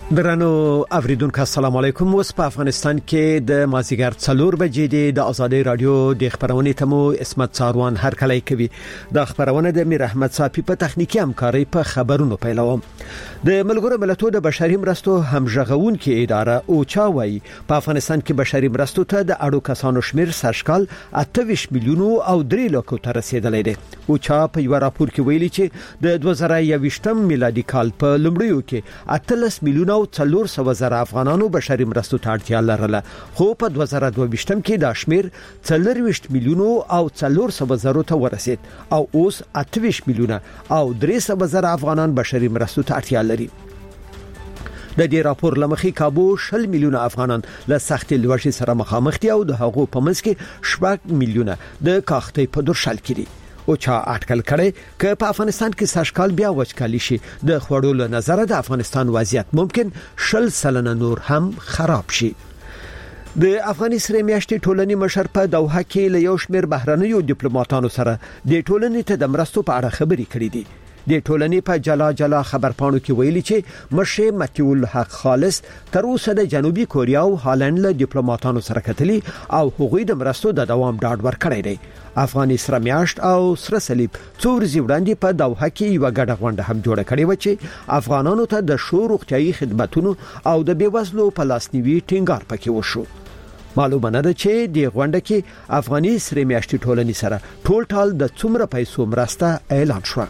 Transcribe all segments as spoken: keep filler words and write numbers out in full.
درنو اوریدونکو السلام علیکم. اوس په افغانستان کې د مازیګر څلور بجې د آزادۍ رادیو د خبرونې تمو اسمت څاروان هر کله کوي. د خبرونه د میر احمد صافي په تخنیکی همکاري په خبرونو پیلوم. د ملګرو ملتونو د بشري مرستو همغږون کې اداره او چاوي په افغانستان کې بشري مرستو ته د اړو کسانو شمیر سرشکال اته ویشت میلیونو او درې لکو ته رسیدلی دی. او چا په یو راپور کې ویلي چې د دوه زره یوویشتم میلادي کال په لومړیو کې اتلس میلیونه او څلور سوه زره افغانانو بشري مرستو ته اړتیا لرله، خو په دوه زره دوه ویشتم کې دا شمیر څلور ویشت میلیونو او څلور سوه زره ته ورسید او اوس اته ویشت میلیونه او درې سوه زره افغانان بشري مرستو ته اړتیا لري. د دې راپور لمخې کابو شل میلیونه افغانان له سختي لوږې سره مخامخ دي او د هغو په منځ کې شپږ میلیونه د کاختې په درشل کې دي. او چا اټکل کړي ک په افغانستان کې سرشکال بیا وچکالي شي د خوړو له نظر د افغانستان وضعیت ممکن شل سلنه نور هم خراب شي. د افغاني سره میاشتې ټولنې مشر په دوحه کې له یو شمېر بهرنیو ډیپلوماټانو سره د ټولنې ته د مرستو په اړه خبرې کړې دي. د ټولنې په جلا جلا خبرپاڼو کې ویلي چې مشه متیول حق خالص تر اوسه د جنوبي کوریا او هالند له ډیپلوماټانو سره کتلي او هغوی د مرستو د دوام ډاډ ورکړی دی. افغاني سره میاشت او سره صلیب څو ورځې وړاندې په دوحه کې یو غډه غونډه هم جوړه کړې و چې افغانانو ته د شو روغتيایي خدماتو او د بیوزلو په لاسنیوي ټینګار پکې وشو. معلومه نه ده چې د غونډه کې افغاني سره میاشتې ټولنې سره ټول ټال د څومره پیسو مرسته اعلان شو.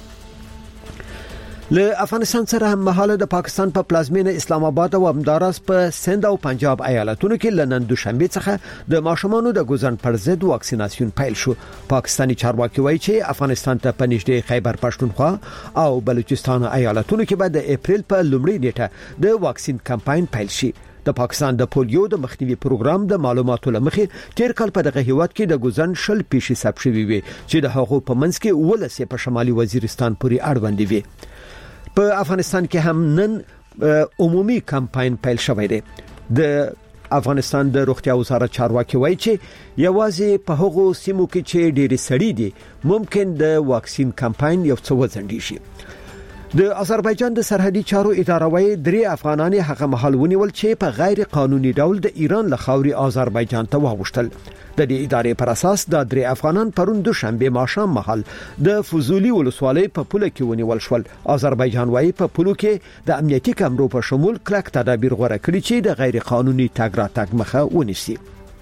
له افغانستان سره هم مهاله د پاکستان په پلازمینه اسلام آباد او همدارس په سند او پنجاب ایالتونو کې لنن دوشنبه څخه د ماشومانو د ګوزن پر ضد واکسیناسیون پیل شو. پاکستانی چارواکي وایي چې افغانستان ته په نږدې خیبر پښتونخوا او بلوچستان ایالتونو کې به د اپریل په لومړۍ نیټه د واکسین کمپاین پیل شي. د پاکستان د پولیو د مخنیوي پروګرام د معلوماتو لمخې تیر کال په دغه هیواد کې د ګوزن شل پیښې ثبت شوې وي چې د هغو په منځ کې ولسې په شمالي وزیرستان پورې اړوند وي. په افغانستان کې هم نن عمومي کمپاین پیل شوی دی. د افغانستان د روغتیا وزارت چارواکي وایي چې یوازې په هغو سیمو کې چې ډېری سړي دي ممکن د واکسین کمپاین یو څه وځنډي شي. د آذربایجان د سرحدي چارو اداره وايي درې افغانان هغه محل ونیول چې په غیر قانوني ډول د ایران له خاوري آذربایجان ته واوښتل. د دې ادارې پر اساس د درې افغانان پرون دوشنبه ماښام مهال د فوزولي ولسوالۍ په پوله کې ونیول شول. آذربایجان وايي په پولو کې د امنیتي کمرو په شمول کلک تدابیر غوړه کړی چې د غیر قانوني تګ راتګ مخه ونیسي.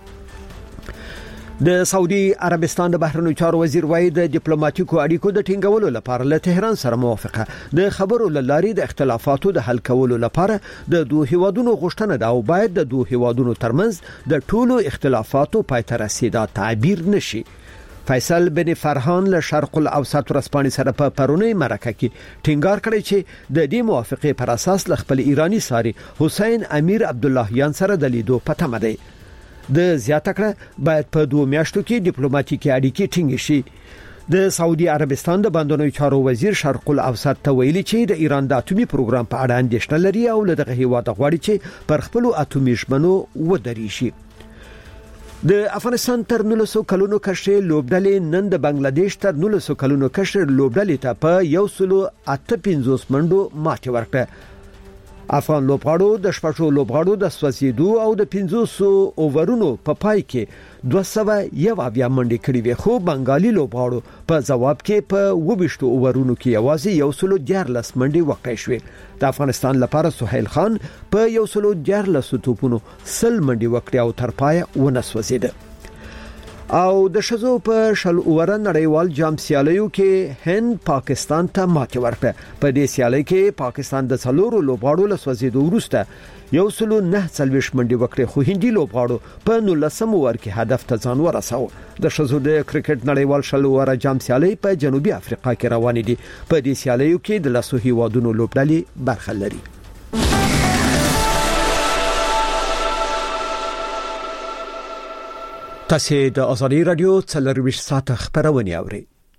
د سعودي عربستان د بهرنیو چارو وزیر وایي د ډیپلوماټیکو اړیکو د ټینګولو لپاره له تهران سره موافقه د خبرو لاري د اختلافاتو د حل کولو لپاره د دوه هیوادونو غوښتنه ده او باید د دوه هیوادونو ترمنځ د ټولو اختلافاتو پای ته رسیدا تعبیر نشي. فیصل بن فرحان له شرق الاوسط ورسپانې سره په پرونی مرکه کې ټینګار کړی چې د دې موافقه پر اساس ل خپل ایرانی ساري حسین امیر عبد اللهیان سره د لیدو پته مده د زیاته کړه باید په دوه میاشتو کې ډیپلوماټیکي اړیکې ټینګ شي. د سعودي عربستان د بندونو چارو وزیر شرق الاوسط ته ویلي چې د ایران د اټومي پروګرام په اړه اندېښنه لري او له دغه هیواد غواړي چې پر خپل اټومي ژمنو ودرې شي. د افغانستان تر نولسو کلونو کشر لوبډلې نن د بنگلاديش تر نولسو کلونو کشر لوبډلې ته په یو سلو اته پنځوس منډو ماتې ورکړه. افغان لوبغاړو د شپږو لوبغاړو د سوځیدو او د پنځوس اوورونو په پای کې دوه سوه یو اویا منډې کړې وي، خو بنگالي لوبغاړو په جواب کې په وبشتو اوورونو کې یوازې یو سلو دیارلس منډې وکړې شوې. د افغانستان لپاره سهیل خان په یو سلو دیارلس توپونو سل منډې وکړې او تر پای ونه سوځیده. او د شزو په شل اوره نړیوال جام سیالیو کې هند پاکستان ته ماتې ورکړه. په دې سیالي کې پاکستان د څلورو لوبغاړو له سوځیدو وروسته یو سلو نه څلوېښت منډې وکړې، خو هندي لوبغاړو په نولسم اوور کې هدف ته ځان ورساوه. د شزو د کرکټ نړیوال شل اوره جام سیالي په جنوبي افریقا کې روانې دي. په دې سیالیو کې د لاسو هیوادونو لوبډلې برخه لري. تاسو د آزادۍ رادیو څلرویشت ساعت خبرونه اورئ.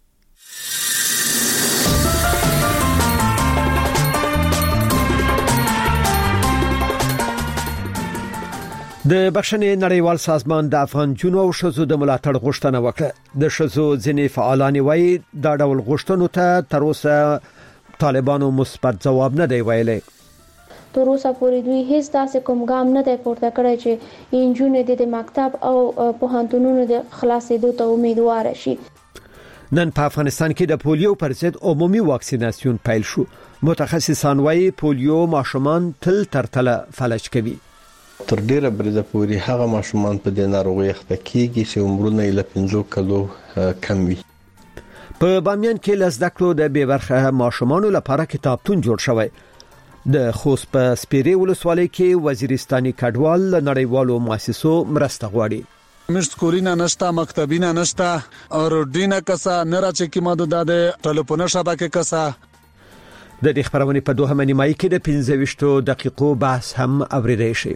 د بخښنې نړیوال سازمان د افغان جنو او شزو د ملاتړ غوښتنه وکړه. د شزو ځینې فعالان وایي دا ډول غوښتنو ته تر اوسه طالبانو مثبت جواب نه دی ویلي. تر اوسه پورې دوی هیڅ داسې کوم ګام نه دی پورته کړی چې انجونې د مکتب او پوهنتونونو د خلاصېدو ته امیدوار شي. نن په افغانستان کې د پولیو پر ضد عمومي واکسیناسیون پیل شو. متخصصان وايي پولیو ماشومان تل تر تله فلج کوي. تر ډیره برده پوری هغه ماشومان په دې ناروغي اخته کیږي چې عمرونه یې له پنځو کلو کم وي. په بامیان کې لزده کړو د بې برخه ماشومانو لپاره کتابتون جوړ شوی. د خوست په سپیرې ولسوالۍ کې وزیرستاني کډوال له نړیوالو مؤسسو مرسته غواړي. مشت کورینا نشتا مکتبینا نشتا اور ډینا کسا نراچ کی مدد ده ټلیفون شبکه کسا. د دې خبرونه په دوه نیمایي کې د پنځه ویشت دقیقو بحث هم اوریدای شي.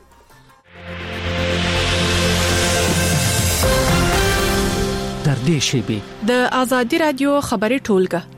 در دې شیبه د ازادي رادیو خبري ټولګه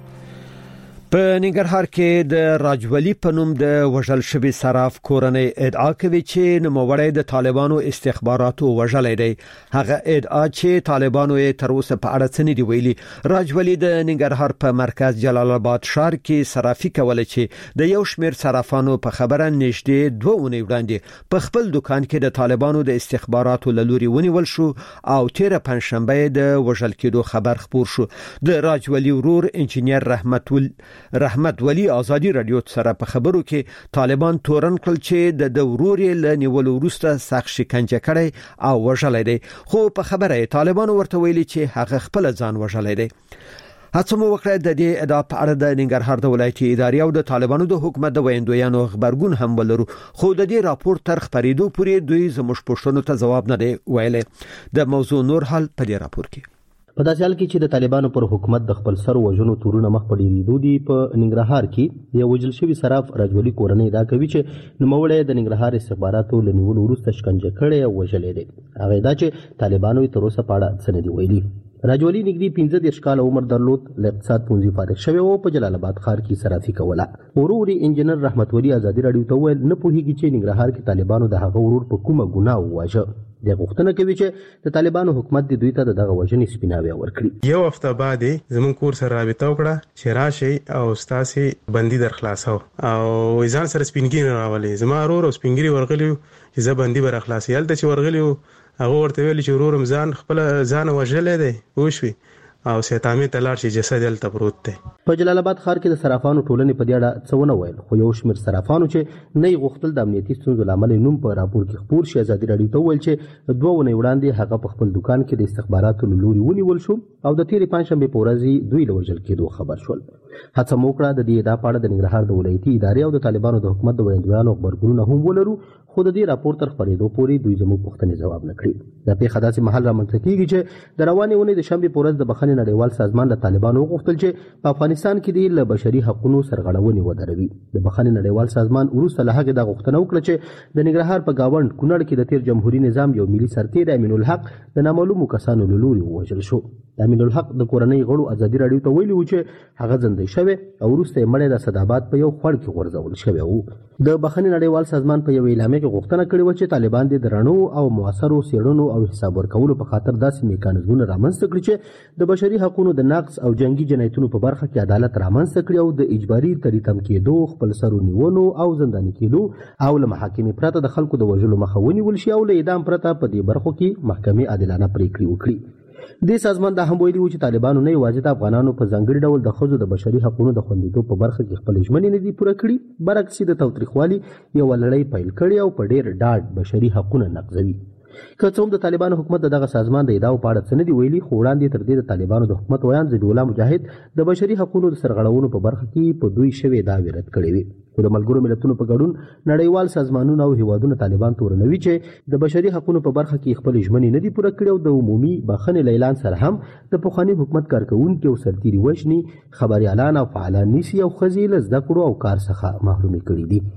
په ننګرهار کې د راجولي په نوم د وژل شوی صراف کورنۍ ادعا کوي چې نوموړی د طالبانو استخباراتو وژلې دی. هغه ادعا چې طالبانو یې تر اوسه په اړه څه نه دی ویلي. راجولي د ننګرهار په مرکز جلال آباد ښار کې صرافي کوله چې د یو شمېر صرافانو په خبره نږدې دوه اونۍ وړاندې په خپل دکان کې د طالبانو د استخباراتو لوري ونیول شو او تیر پنځشنبه د وژل کېدو خبر خبر شو. د راجولي ورور انجنیر رحمت ول رحمت ولی ازادي رادیو سره په خبرو کې طالبان تورن کړل چې د دوروري له نیول وروسته سخت شکنجه کړي او وژلې دي. خو په خبره طالبان ورته ویلي چې هغه خپل ځان وژلې دي. هڅه مو وکړه د دې ادعا په اړه د ننګرهار د ولایتي ادارې او د طالبانو د حکومت د ویندویانو خبرګون هم ولرو، خو د دې راپور تر خبرېدو پورې دوی زموږ پوښتنو ته جواب نه دی ویلي. د موضوع نور حل په دې راپور کې. په داسې حال کې چې د طالبانو پر حکومت د خپل سر وژنو تورونه مخ په ډیریدو دي، په ننګرهار کې یو وژل شوی صراف راجولي کورنۍ دا کوي چې نوموړی د ننګرهار استخباراتو له نیولو وروسته شکنجه کړی او وژلی دی. هغه دا چې طالبانو یې تر اوسه په اړه څه نه دي ویلي. راجولي نږدې پنځه دېرش کاله عمر درلود، له اقتصاد پوهنځي فارغ شوی او په جلال آباد ښار کې صرافي کوله. ورور انجنیر رحمت ولی ازادي رادیو ته وویل نه پوهیږي چې ننګرهار کې طالبانو د هغه ورور په کومه ګناه وواژه. د غوښتنه کوي چې د طالبانو حکومت د دوی ته دغه وژنې سپیناوی ورکړي. یو هفته بعد زمون کور سره رابطه وکړه چې راشي او ستاسي بندي در خلاصو او ځان سره سپینګری راولي. زما ورور سپینګری ورغلی چې زه بندي بر خلاصي هلته چې ورغلی هغه ورته ویل چې ورورم ځان خپل ځان وژلې دی وښوي او سیتامي تلار چې جسد دلته پروت دی. په جلال آباد ښار کې د صرافانو ټولنې په دې اړه څه ونه ویل، خو یو شمېر صرافانو چې نه غوښتل د امنیتي ستونزو لامل نوم په راپور کې خپور شي، ازادي رادیو ته ویل چې دوه ونې وړاندې هغه په خپل دکان کې د استخباراتو له لوري ونیول شو او د تیرې پنځشنبې په ورځ دوی له وژل کېدو خبر شول. هڅه مو وکړه د دې ادعا په اړه د ننګرهار د ولایتي ادارې او د طالبانو د حکومت د ویندویانو خبرګونونه هم ولرو، خو د دې راپور تر خبرېدو پورې دوی زموږ پوښتنې ځواب نه کړي. دا پیښه داسې مهال رامنځته کېږي چې د روانې اونۍ د شنبې په ورځ د بخښنې نړیوال سازمان له طالبانو وغوښتل چې په افغانستان کې د له بشري حقوقو سرغړونې ودروي. د بخښنې نړیوال سازمان وروسته له هغې دا غوښتنه وکړه چې د ننګرهار په گاونډ کونړ کې د تیر جمهوریت نظام یو ملي سرتیر امین الحق د نامعلومو کسانو له لوري ووژل شو. امین الحق د کورنۍ غړو ازادي رادیو ته ویلي و چې هغه زندۍ شوی او وروسته یې مړی د اسداباد په یو خوړ کې غورځول شوی و. د بخښنې نړیوال سازمان په یو اعلامیه کې غوښتنه کړې وه چې طالبان د رڼو او موثرو څېړنو او حساب ورکولو په خاطر داسې میکانیزمونه رامنځته کړي چې د بشري حقوقو د نقض او جنگي جنایتونو په برخه کې عدالت رامنځته کړي او د اجباري تریتم کېدو، خپل سرو نیولو او زنداني کېدو او له محاکمې پرته د خلکو د وژلو مخه ونیول شي او له اعدام پرته په دې برخو کې محکمې عادلانه پریکړې وکړي. دې سازمان دا هم ویلي و چې طالبانو نه یوازې د افغانانو په ځانګړي ډول د ښځو د بشري حقوقو د خوندیتوب په برخه کې خپل ژمنې نه دي پوره کړي، برعکس د تاوتریخوالي یوه لړۍ پیل کړې او په ډېر ډاډ بشري حقوقونه نقضوي. که څه هم د طالبانو حکومت دغه سازمان د ادعاو په اړه څه نه دي ویلي، خو وړاندې تر دې د طالبانو د حکومت ویان ذبیح الله مجاهد د بشري حقوقو د سرغړونو په برخه کې په دوی شوې دعوې رد کړې وې. خو د ملګرو ملتونو په ګډون نړیوال سازمانونه او هیوادونه طالبان تورنوي چې د بشري حقوقو په برخه کې خپل ژمنې نه دي پوره کړې او د عمومي بخښنې له اعلان سره هم د پخواني حکومت کارکوونکي او سرتیري وژني، خبریالان او فعالان نیسي او ښځې له زده کړو او کار څخه محرومې کړي دي.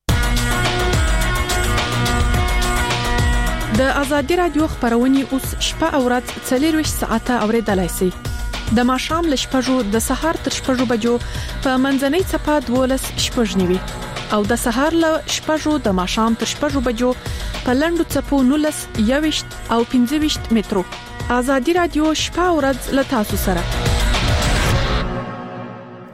د ازادي رادیو خبرونه اوس شپه او ورځ څلور ساعته اوریدلای شئ. د ماښام له شپږو د سهار تر شپږو بجو په منځنۍ څپه دولس شپږ نیوي او د سهار له شپږو د ماښام تر شپږو بجو په لنډو څپو نولس یويشت او پنځه ویشت مترو. ازادي رادیو شپه او ورځ له تاسو سره.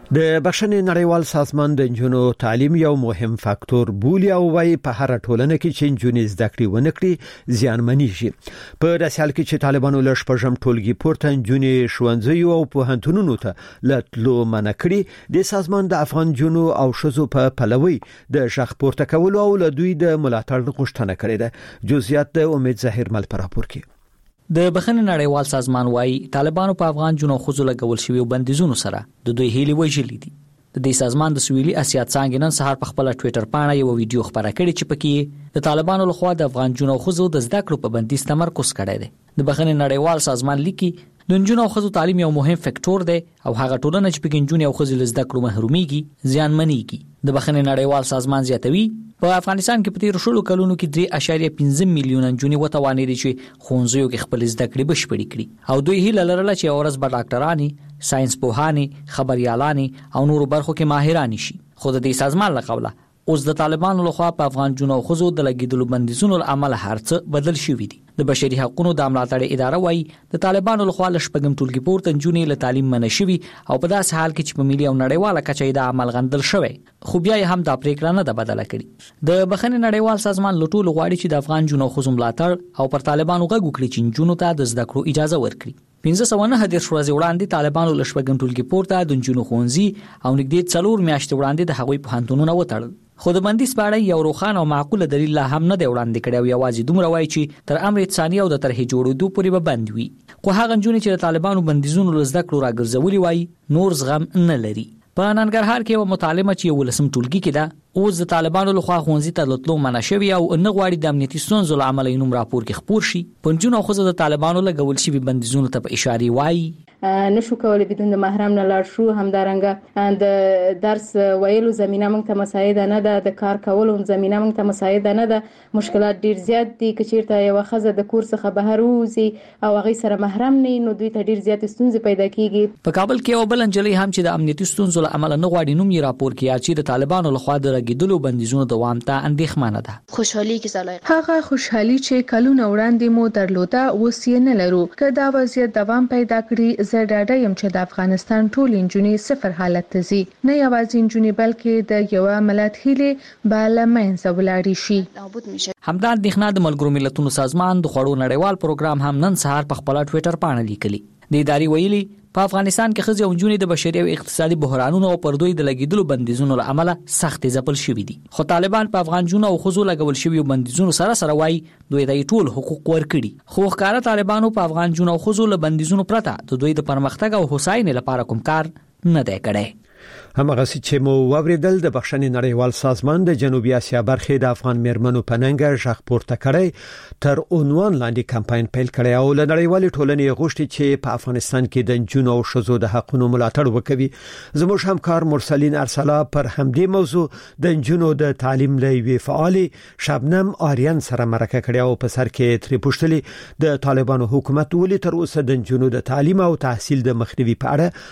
د بشنې نړیوال سازمان د جنونو تعلیم یو مهم فاکتور بولي او وايي په هر ټولنه کې چې جنونې زده کړې ونکړي زیانمنې شي. په داسې حال کې چې طالبانو له شپږم ټولګي پورته جنونې ښوونځي او پوهنتونونو ته لټلو منع کړي، د سازمان د افغان جنونو او شذو په پلوي د شخ پورته کولو او له دوی د ملاتړ غوښتنه کړې ده. جزئیات د امید ظاهر مل پر راپور کې. د بخښنې نړیوال سازمان وايي طالبانو په افغان جنو خزو لګول شوی بندیزونو سره د دوی هیلې وژلې دي. د دې سازمان د سویلي اسیا څنګه نن سهار په خپل ټوئیټر باندې یو ویډیو خبره کړې چې پکې د طالبانو لخوا د افغان جنو خزو د زده کړو په بندیز تمرکز کړی دی. د بخښنې نړیوال سازمان لیکي د جنونو خزو تعلیم یو مهم فاکتور دی او هغه ټولنه چې پکې جنونو خزو له زده کړو محروميږي زیانمنېږي. د بخښنې نړیوال سازمان زیاتوي په افغانستان کې په تیر شلو کلونو کې درې اعشاریه پنځه میلیون جنونې وتوانېدي چې ښوونځیو کې خپل زده کړې بشپړې کړي او دوی هیله لرله چې اورس به ډاکټرانی، ساينس پوهانی، خبريالانی او نورو برخو کې ماهران شي. خو د دې سازمان له قوله اوس د طالبانو لخوا په افغان جنونو خزو د لګیدلو بندیزونو عمل هرڅ بدل شوی دی. د بشري حقوقو د ملاتړ اداره وايي د طالبانو لخوا له شپږم ټولګي پورته جنونې له تعلیم منع شوی او په داس حال کې چې په ملي او نړیواله کچه د عمل غندل شوی، خو بیا هم د پریکړه نه ده بدله کړې. د بخښنې نړیوال سازمان لټول غواړي چې د افغان جنونو خزو ملاتړ او پر طالبانو غږ وکړي چې جنونو ته د زده کړو اجازه ورکړي. پنځه سوه نه هدیر ورځې وړاندې طالبانو له شپږم ټولګي پورته د جنونو ښوونځي او نږدې څلور میاشتې وړاندې د هغوی پوهنتونونه وتړل. خو د بندیز په اړه یو روښانه او معقوله دلیل لا هم نه دی وړاندې کړی او یوازې دومره وایي چې تر امر ثاني او د طرحې جوړېدو پورې به بند وي. خو هغه نجونې چې د طالبانو بندیزونو له زده کړو راګرځولي وایي نور زغم نه لري. په ننګرهار کې یو مطالعه چې ولسم ټولګي کې ده اوس د طالبانو لخوا ښوونځي ته لټلو منع شوی او نه غواړي د امنیتي ستونزو له امله نوم راپور کې خپور شي. په نجونو خو د طالبانو لګول شوي بندیزونو ته په اشاره وایي نشو کولای بدون د محرم نه لاړ شو. همدارنګه د درس ویلو زمينه موږ ته مساعده نه ده، د کار کولو زمينه موږ ته مساعده نه ده. مشکلات ډیر زیات دي. کچیرته یو خزه د کور څخه بهر وځي او هغه سره محرم نه نو دوی ته ډیر زیات ستونزې پیدا کیږي. په کابل کې یو بل انجلۍ هم چې د امنیتي ستونزو له امله نه غواړي نوم یې راپور کړي چې د طالبانو لخوا د راګیدلو بندیزونو دوام ته اندېښمنه ده. خوشحالي کې زلای هغه خوشحالي چې کلونه وړاندې مو درلوده اوس یې نه لرو. که دا وضعیت دوام پیدا کړي زه ډاډه یم چې د افغانستان ټول انجونې صفر حالت ته ځي، نه یوازې انجونې بلکې د یو ملت هیلې به له منځه ولاړې شي. همدا اندېښنه د ملګرو ملتونو سازمان د خوړو نړیوال پروګرام هم نن سهار په خپل ټوئیټر باندې لیکلي. د ادارې ویلي په افغانستان کې ښځې او نجونې د بشري او اقتصادي بحرانونو او پر دوی د لګیدلو بندیزونو له امله سخت ځپل شوي دي. خو طالبان په افغان جنونو او ښځو لګول شوي بندیزونو سره سره وایي دوی ته ټول حقوق ورکړي. خو ښکاره طالبانو په افغان جنونو او ښځو له بندیزونو پرته د دوی د پرمختګ او هوساینې لپاره کوم کار نه دی کړی. همغه چې مو ووریدل د بخښنې نړیوال سازمان د جنوبي اسیا برخې د افغان میرمنو په ننګه ژغ پورته کړی تر عنوان لاندې کمپاین پیل کړی او له نړیوالې ټولنې غوښتي چې په افغانستان کې د جنونو او ښځو د حقوقو ملاتړ وکوي. زموږ همکار مرسلین ارسلا پر همدې موضوع د جنونو د تعلیم لوي فعال شبنم آریان سره مرکه کړی او په سر کې ترې پوښتلي د طالبانو حکومت ولې تر اوسه د جنونو د تعلیم او تحصیل د مخنیوي په اړه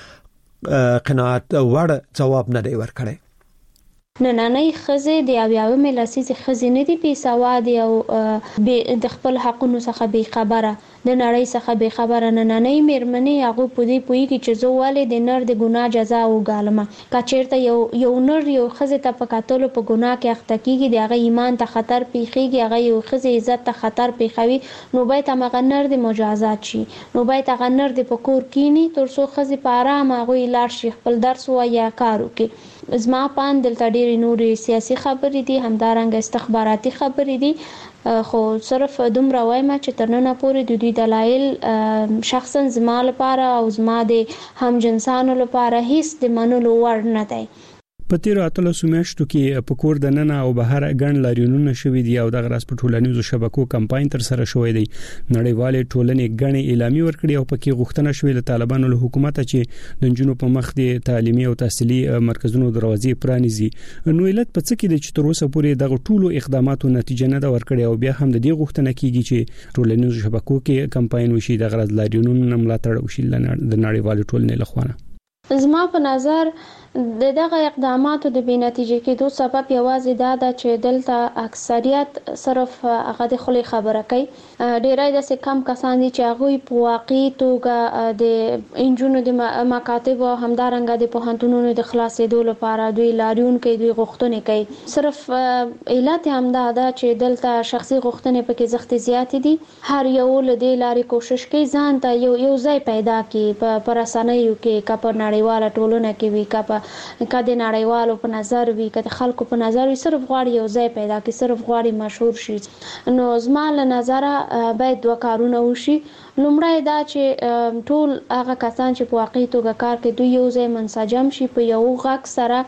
قناعت وړ جواب نه دی ورکړی. نننۍ ښځې د اویاومې لسیزې ښځې نه دي بې سوادې او د خپل حقونو څخه بې خبره، د نړۍ څخه بې خبره. نننۍ میرمنې هغوی په دې پوهېږي چې زه ولې د نر د ګناه جزا وګالمه. که چېرته یو یو نر یو ښځې ته په کتلو په ګناه کې اخته کېږي، د هغه ایمان ته خطر پېښېږي، هغه یو ښځې عزت ته خطر پېښوي، نو باید همغه نر د مجازات شي. نو باید هغه نر د په کور کینی تر څو ښځې په ارامه هغوی لاړ شي خپل درس ووایي یا کار وکړي. زما پان دلته ډېرې نورې سیاسي خبرې دي، همدارنګه استخباراتي خبرې دي، خو صرف دومره وایم چې تر ننه پورې د دوی دلایل شخصا زما لپاره او زما د همجنسانو لپاره هیڅ د منلو وړ نه دی. په تیر اتلسو میاشتو کې په کور د ننه او بهر ګڼ لاریونونه شوې دي او د غراس په ټولنیزو شبکو کمپاین تر سره شوې دي. نړیوالې ټولنې ګڼې اعلامیې ورکړې او پکې غوښتنه شوې له طالبانو له حکومت چې د جنونو په مخ د تعلیمي او تحصیلي مرکزونو دروازې پرانیزي. نو علت په څه کې د چې تر اوسه پورې دغه ټولو اقداماتو نتیجه نه ده ورکړې او بیا هم د دې غوښتنه کیږي چې ټولنیزو شبکو کې کمپاین وشي د غراس لاریونونو ملاتړ وشي د نړیوالې ټولنې لخوا. زما په نظر د دغه اقداماتو د بې نتیجې کېدو سبب یوازې دا ده چې دلته اکثریت صرف هغه د خولي خبره کوي. ډېری داسې کم کسان دي چې هغوی په واقعي توګه د انجونو د مکاتب او همدارنګه د پوهنتونونو د خلاصېدو لپاره دوی لاریون کوي، دوی غوښتنې کوي. صرف علت همدا ده چې دلته شخصي غوښتنې پکې زښتې زیاتې دي. هر یو له دې لارې کوشش کوي ځان ته یو یو ځای پیدا کړي په رسنیو کې، که په نړیواله ټولنه کې وي، که په که د نړیوالو په نظر وي، که د خلکو په نظر وي، صرف غواړي یو ځای پیدا کړي، صرف غواړي مشهور شي. نو زما له نظره باید دوه کارونه وشي. لومړی دا چې ټول هغه کسان چې په واقعي توګه کار کوي دوی یو ځای منسجم شي په یو غږ سره،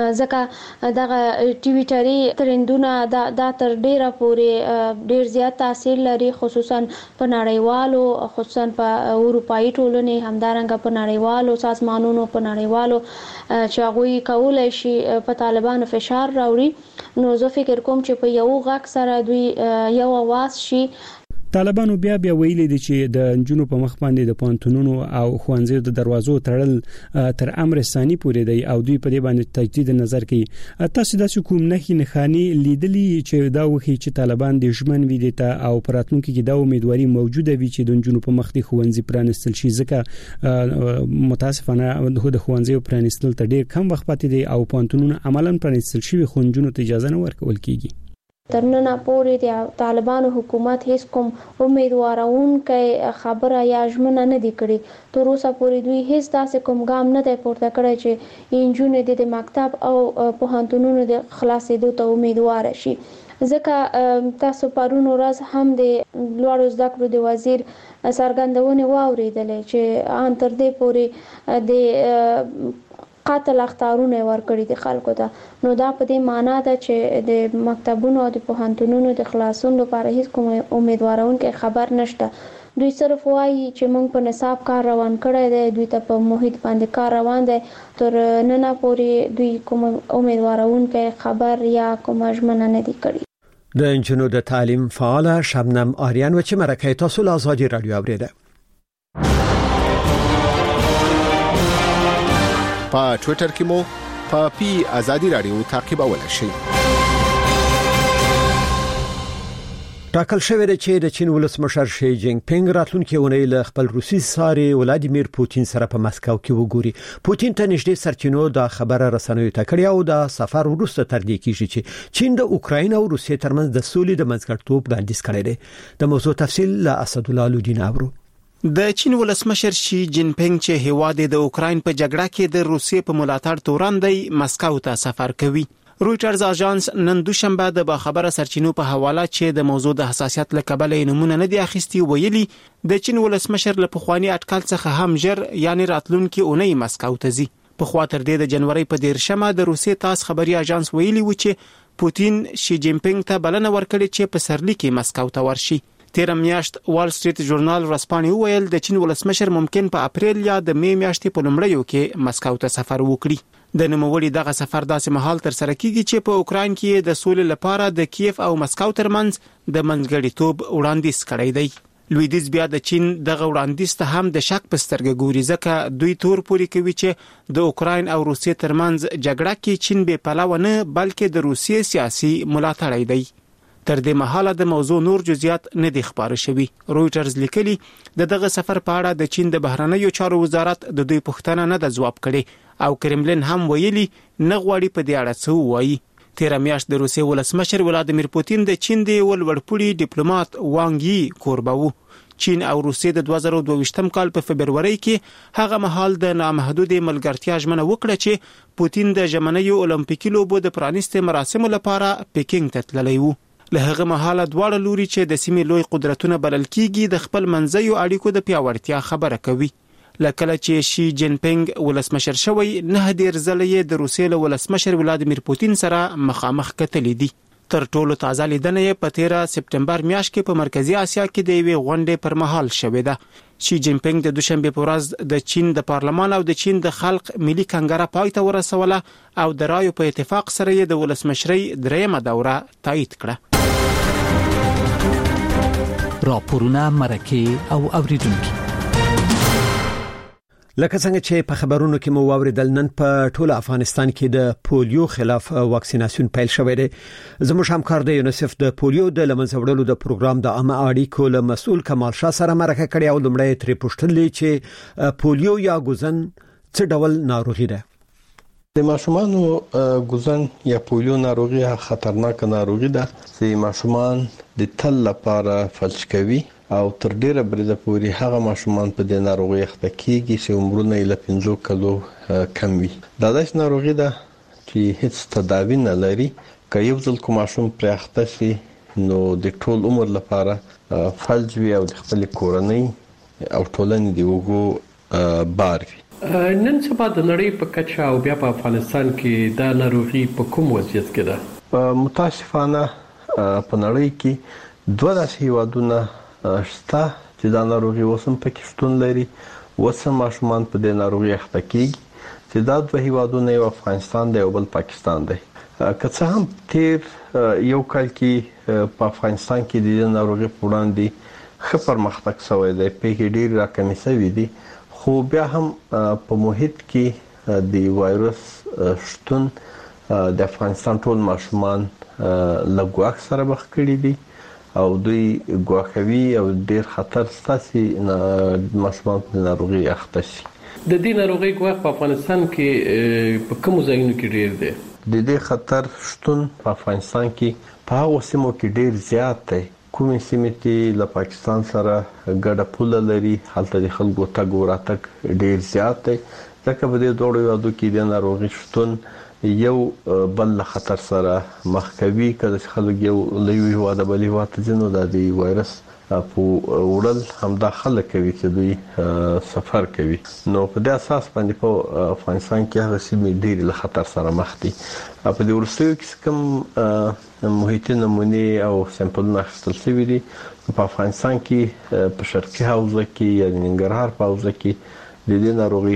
ځکه دغه ټویټري ترندونه دا, دا تر ډیره پورې ډیر زیات تاثیر لري، خصوصا په نړیوالو، خصوصا په اروپایي ټولنې، همدارنګه په نړیوالو سازمانونو، په نړیوالو چې هغوی کولی شي په طالبانو فشار راوړي. نو زه فکر کوم چې په یو غږ سره دوی یو اواز شي. طالبانو بیا بیا ویلي دي چې د انجونو په مخ باندې د پانتونونو او خوانزیو د دروازو تړل تر امر ثاني پورې دی او دوی په دې باندې تجدید نظر کوي. تاسو داسې کوم نخي نخاني لیدلی چې دا وخی چې طالبان د ژمن وي دي ته او پراتونکو کې دا امیدواري موجوده وي چې د انجونو په مخ دي خوانزي پرانستل شي، ځکه متاسفانه د خوانزیو پرانستل ته ډیر کم وخت پاتې دی او پانتونونو عملاً پرانستل شي، خو انجونو ته اجازه نه ورکول کیږي. تر نن پورې د طالبانو حکومت هیڅ کوم امیدوارونکې خبره یا ژمنه نه دی کړې. تر اوسه پورې دوی هیڅ داسې کوم ګام نه دی پورته کړی چې انجونې د مکتب او پوهنتونونو د خلاصېدو ته امیدوار شي. ځکه تاسو پرون ورځ هم د لوړو زده کړو د وزیر څرګندونې واورېدلې چې ان تر دې پورې د قاتل اختارونه ورکړي دي خلکو ته. نو دا په دې معنا ده چې د مکتبونو او د پوهنتونونو د خلاصون لپاره هیڅ کوم امیدوارونکې خبر نشته. دوی صرف وایي چې موږ په نصاب کار روان کړی دی، دوی ته په محیط باندې کار روان دی. تر نن پورې دوی کوم امیدوارونکې خبر یا کوم ژمنه نه دي کړې. د انجونو د تعلیم فعال شبنم آریان و چې مرکه تاسو له آزادی رادیو اوریده. په ټوئیټر کې مو په پی آزادی رادیو تعقیبولای شئ. ټاکل شوی دی چې د چین ولسمشر شي جینګ پینګ راتلونکي اونۍ له خپل روسي ساري ولادیمیر پوتین سره په مسکو کې وګوري. پوتین ته نږدې سرچینو دا خبره رسنیو ته کړې او د سفر وروسته تر دې کېږي چې چین د اوکراین او روسیې ترمنځ د سولې د منځګړیتوب وړاندیز کړی دی. د موضوع تفصیل له اسد الله لودین اورو. د چین ولسمشر شي جین پینګ چې هیواد د اوکراین په جګړه کې د روسیې په ملاتړ تورن دی مسکو ته سفر کوي. رويټرز اژانس نن دوشنبه د باخبره سرچینو په حواله چې د موضوع د حساسیت له کبله نمونه نه دی اخیستي ویلي د چین ولسمشر له پخوانی اټکل څخه هم ژر یعنی راتلونکي اونۍ مسکو ته ځي. په خوا تر دې د جنوري په دیرشمه د روسیې تاس خبري اژانس ویلي و چې پوتین شي جین پینګ ته بلنه ورکړي چې په سرلی کې مسکو ته ورشي. تیر میاشت وال سټریټ ژورنال رسپانې وویل د چین ولسمشر ممکن په اپریل یا د می میاشتې په لومړیو کې مسکو ته سفر وکړي. د نوموړي دغه سفر داسې مهال تر سره کیږي چې په اوکراین کې د سولې لپاره د کیف او مسکو ترمنځ د منځګړیتوب وړاندیز کړی دی. لویدیز بیا د چین دغه وړاندیز ته هم د شک په سترګه ګوري، ځکه دوی تور پوري کوي چې د اوکراین او روسیې ترمنځ جګړه کې چین به پلوه نه بلکې د روسیې سیاسي ملاتړی دی. تر دې مهاله د موضوع نور جزئیات نه دي خبره شوي. رويټرز لیکلي د دغه سفر په اړه د چین د بهرنیو چارو وزارت د دوی پوښتنه نه د جواب کړي او کرملین هم ویلي نه غواړي په دې اړه څه وایي. تیر میاشت د روسیې ولسمشر ولادیمیر پوتین د چین د ولوړپوړي ډیپلوماټ وانګ یی کوربه و. چین او روسیې د دوه زره دوه ویشتم کال په فبرवरी کې هغه مهال د نامحدود ملګرتیا ژمنه وکړه چې پوتین د ژمنیو اولمپیکي لوبو د پرانیستي مراسمو لپاره پیکینګ ته تللی و. له هغه مهاله دواړه لوري چې د سیمې لوی قدرتونه بلل کیږي د خپل منځیو اړیکو د پیاوړتیا خبره کوي. لکه چې شي جین پینګ ولسمشر شوی نه ډیر ځله د روسیې له ولسمشر ولادیمیر پوتین سره مخامخ کتلې دي. تر ټولو تازه لیدنه په تیره سپټمبر میاشت کې په مرکزی اسیا کې د یوې غونډې پر مهال شوې ده. شي جین پینګ د دوشنبه په ورځ د چین د پارلمان او د چین د خلق ملي کنګره پای ته ورسوله او د رایو په اتفاق سره یې د ولسمشرۍ دریمه دوره تایید کړه. راپورونه مرکه او اوریدونکو. لکه څنګه چې په خبرونو کې مو واوریدل نن په ټول افغانستان کې د پولیو خلاف واکسیناسیون پیل شوې ده. زموږ همکار د یونیسف د پولیو د لمنځوړلو د پروګرام د عامه اړیکو له مسؤل کمال شاه سره مرکه کړې او لمړی ترې پوښتنه چې پولیو یا ګوزن څه ډول ناروغي ده. د ماشومانو ګوزن یا پولیو ناروغي خطرناک ناروغي ده چې ماشومان د تل لپاره فلج کوي او تر ډیره بریده پورې هغه ماشومان په دې ناروغي اخته کیږي چې عمرونه یې له پنځو کلو کم وي. دا داسې ناروغي ده چې هیڅ تداوی نه لري. که یو ځل کوم ماشوم پرې اخته شي نو د ټول عمر لپاره فلج وي او د خپل کورنۍ او ټولنې د وګړو بار وي. نن سبا د نړۍ په کچه او بیا په افغانستان کې دا ناروغي په کوم وضعیت کې ده؟ متاسفانه په نړۍ کې دوه داسې هیوادونه شته چې دا ناروغي وسم پکې شتون لري. وسم ماشومان په دې ناروغي اخته کیږي چې دا دوه هیوادونه یو افغانستان دی او بل پاکستان دی. که څه هم تیر یو کال کې په افغانستان کې د دې ناروغي په وړاندې ښه پرمختګ شوی دی، پیښې ډېرې راکمې شوې دي، خو بیا هم په محیط کې د وایرس شتون د افغانستان ټول ماشومان له ګواښ سره مخ کړي دي او دوی ګواښوي او ډېر خطر ستاسي ماشومان په ناروغي اخته شي. د دې ناروغي ګواښ په افغانستان کې په کوم ځایونو کې ډېر دی؟ د دې خطر شتون په افغانستان کې په هغو سیمو کې ډېر زیات دی. کومې سیمې چې له پاکستان سره ګډه پوله لري هلته د خلکو تګ او راتګ ډېر زیات دی، ځکه په دې دوړو هیوادو کې د ناروغي شتون یو بل خطر سره مخ کوي. کله چې خلک یو له یو هیواده بل هیواد ته ځي نو د وایرس په وړل همدا خلک کوي چې دوی سفر کوي. نو په دې اساس باندې په افغانستان کې هغه سیمې ډېرې له خطر سره مخ دي. په دې وروستیو کې کوم محیطي نمونې او سمپلونه اخیستل شوي دي په افغانستان کې په شرقي حوزه کې یا د ننګرهار په حوزه کې د دې ناروغي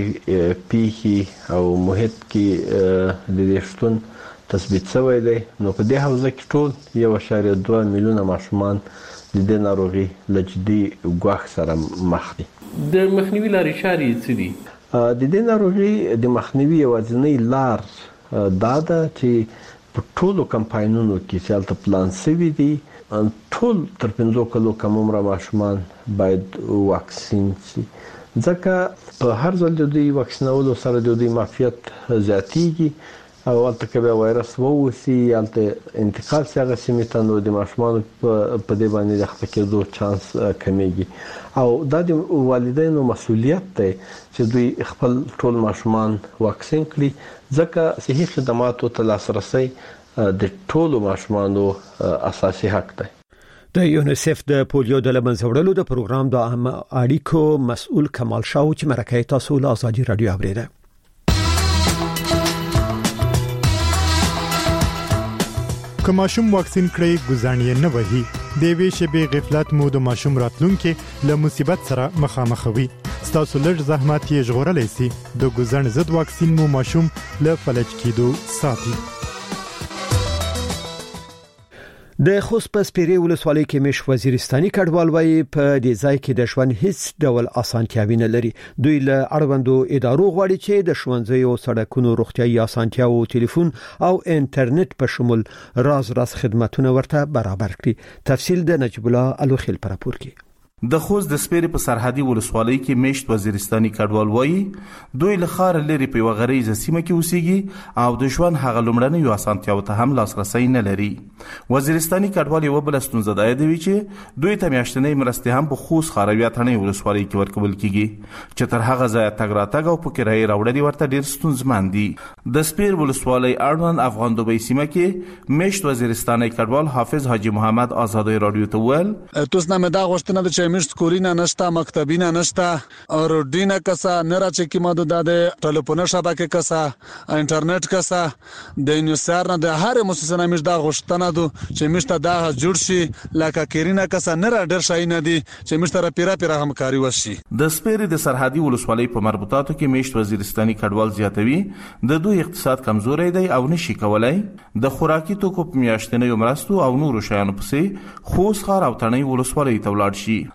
پیښې او محیط کې د دې شتون تثبیت شوی دی. نو په دې حوزه کې ټول یو اشاریه دوه میلیونه ماشومان د دې ناروغي له جدي ګواښ سره مخ دي. د مخنیوي لارې چارې څه دي؟ د دې ناروغي د مخنیوي یوازینۍ لار دا ده چې په ټولو کمپاینونو کې چې هلته پلان شوي دي ټول تر پنځو کلو کم عمره ماشومان باید واکسین شي، ځکه په هر ځل د دوی واکسینولو سره د دوی معافیت زیاتیږي او هلته که بیا وایرس ووسي هلته انتقال شي هغه سیمې ته نو د ماشومانو په دې باندې د اخته کېدو چانس کمیږي. او دا د والدینو مسؤلیت دی چې دوی خپل ټول ماشومان واکسین کړي، ځکه صحي خدماتو ته لاسرسی د ټولو ماشومانو اساسي حق دی. د یونیسف د پولیو د لمنځوړلو د پروګرام د عامه اړیکو مسؤل کمال شاه چې مرکه تاسو له ازادي رادیو اوریده. که ماشوم واکسین کړي ګزانې نه وهي د وی شبي غفلت مو د ماشوم راتلونکي له مصیبت سره مخامخوي. ستاسو لږ زحمت یې ژغورلی سي. د ګزن ضد واکسین مو ماشوم له فلج کېدو ساتي. د خوست په سپیرې ولسوالۍ کې مش وزیرستاني کډوال وایي په دې ځای کې د ژوند هیڅ ډول اسانتیاوي نه لري. دوی له اړوندو ادارو غواړي چې د ښوونځیو، سړکونو، روغتيایي اسانتیاو، ټلیفون او انټرنیټ په شمول راز راز خدماتونه ورته برابر کړي. تفصیل د نجیب الله الوخیل پر راپور کې. د خوست د سپیرې په سرحدي ولسوالۍ کې میشت وزیرستاني کډوال وایي دوی له ښار لري په وغریزه سیمه کې اوسېږي او د ژوند هغه لومړنۍ اسانتیاو ته هم لاسرسي نه لري. وزیرستاني کډوال یو بل ستونزه ده چې دوی ته میاشتنۍ مرستې هم په خوست خارویا تڼۍ ولسوالۍ کې ورکول کیږي چې تر هغه ځای تګ راتګ او په کرایه راوړل ورته ډیر ستونزمن دي. د سپیر ولسوالۍ اړوند افغان دوبۍ سیمه کې میشت وزیرستاني کډوال حافظ حاجی محمد آزادی رادیو ته ویل توس نه مدا غوښتنه د مشت کورینا نشتا، مکتبینا نشتا، اور ډینا کسا نرا چې کی ماده د ټلیفون شبکه کسا، انټرنیټ کسا د نیوسار نه د هر مؤسسه مش دا غوښتنه دو چې مشته دا جوړ شي لکه کیرینا کسا نرا ډیر شای نه دي چې مشته را پیرا پیرا همکاري وشي. د سپیرې د سرحدي ولسوالۍ په مربوطاتو کې میشت وزیرستاني کډوال زیاتوي د دوی اقتصاد کمزوري دی او نشي کولای د خوراکي توکو په میاشتنې مرستو او نورو شیانو پسې خوست خار او تڼۍ ولسوالۍ ته ولاړ شي.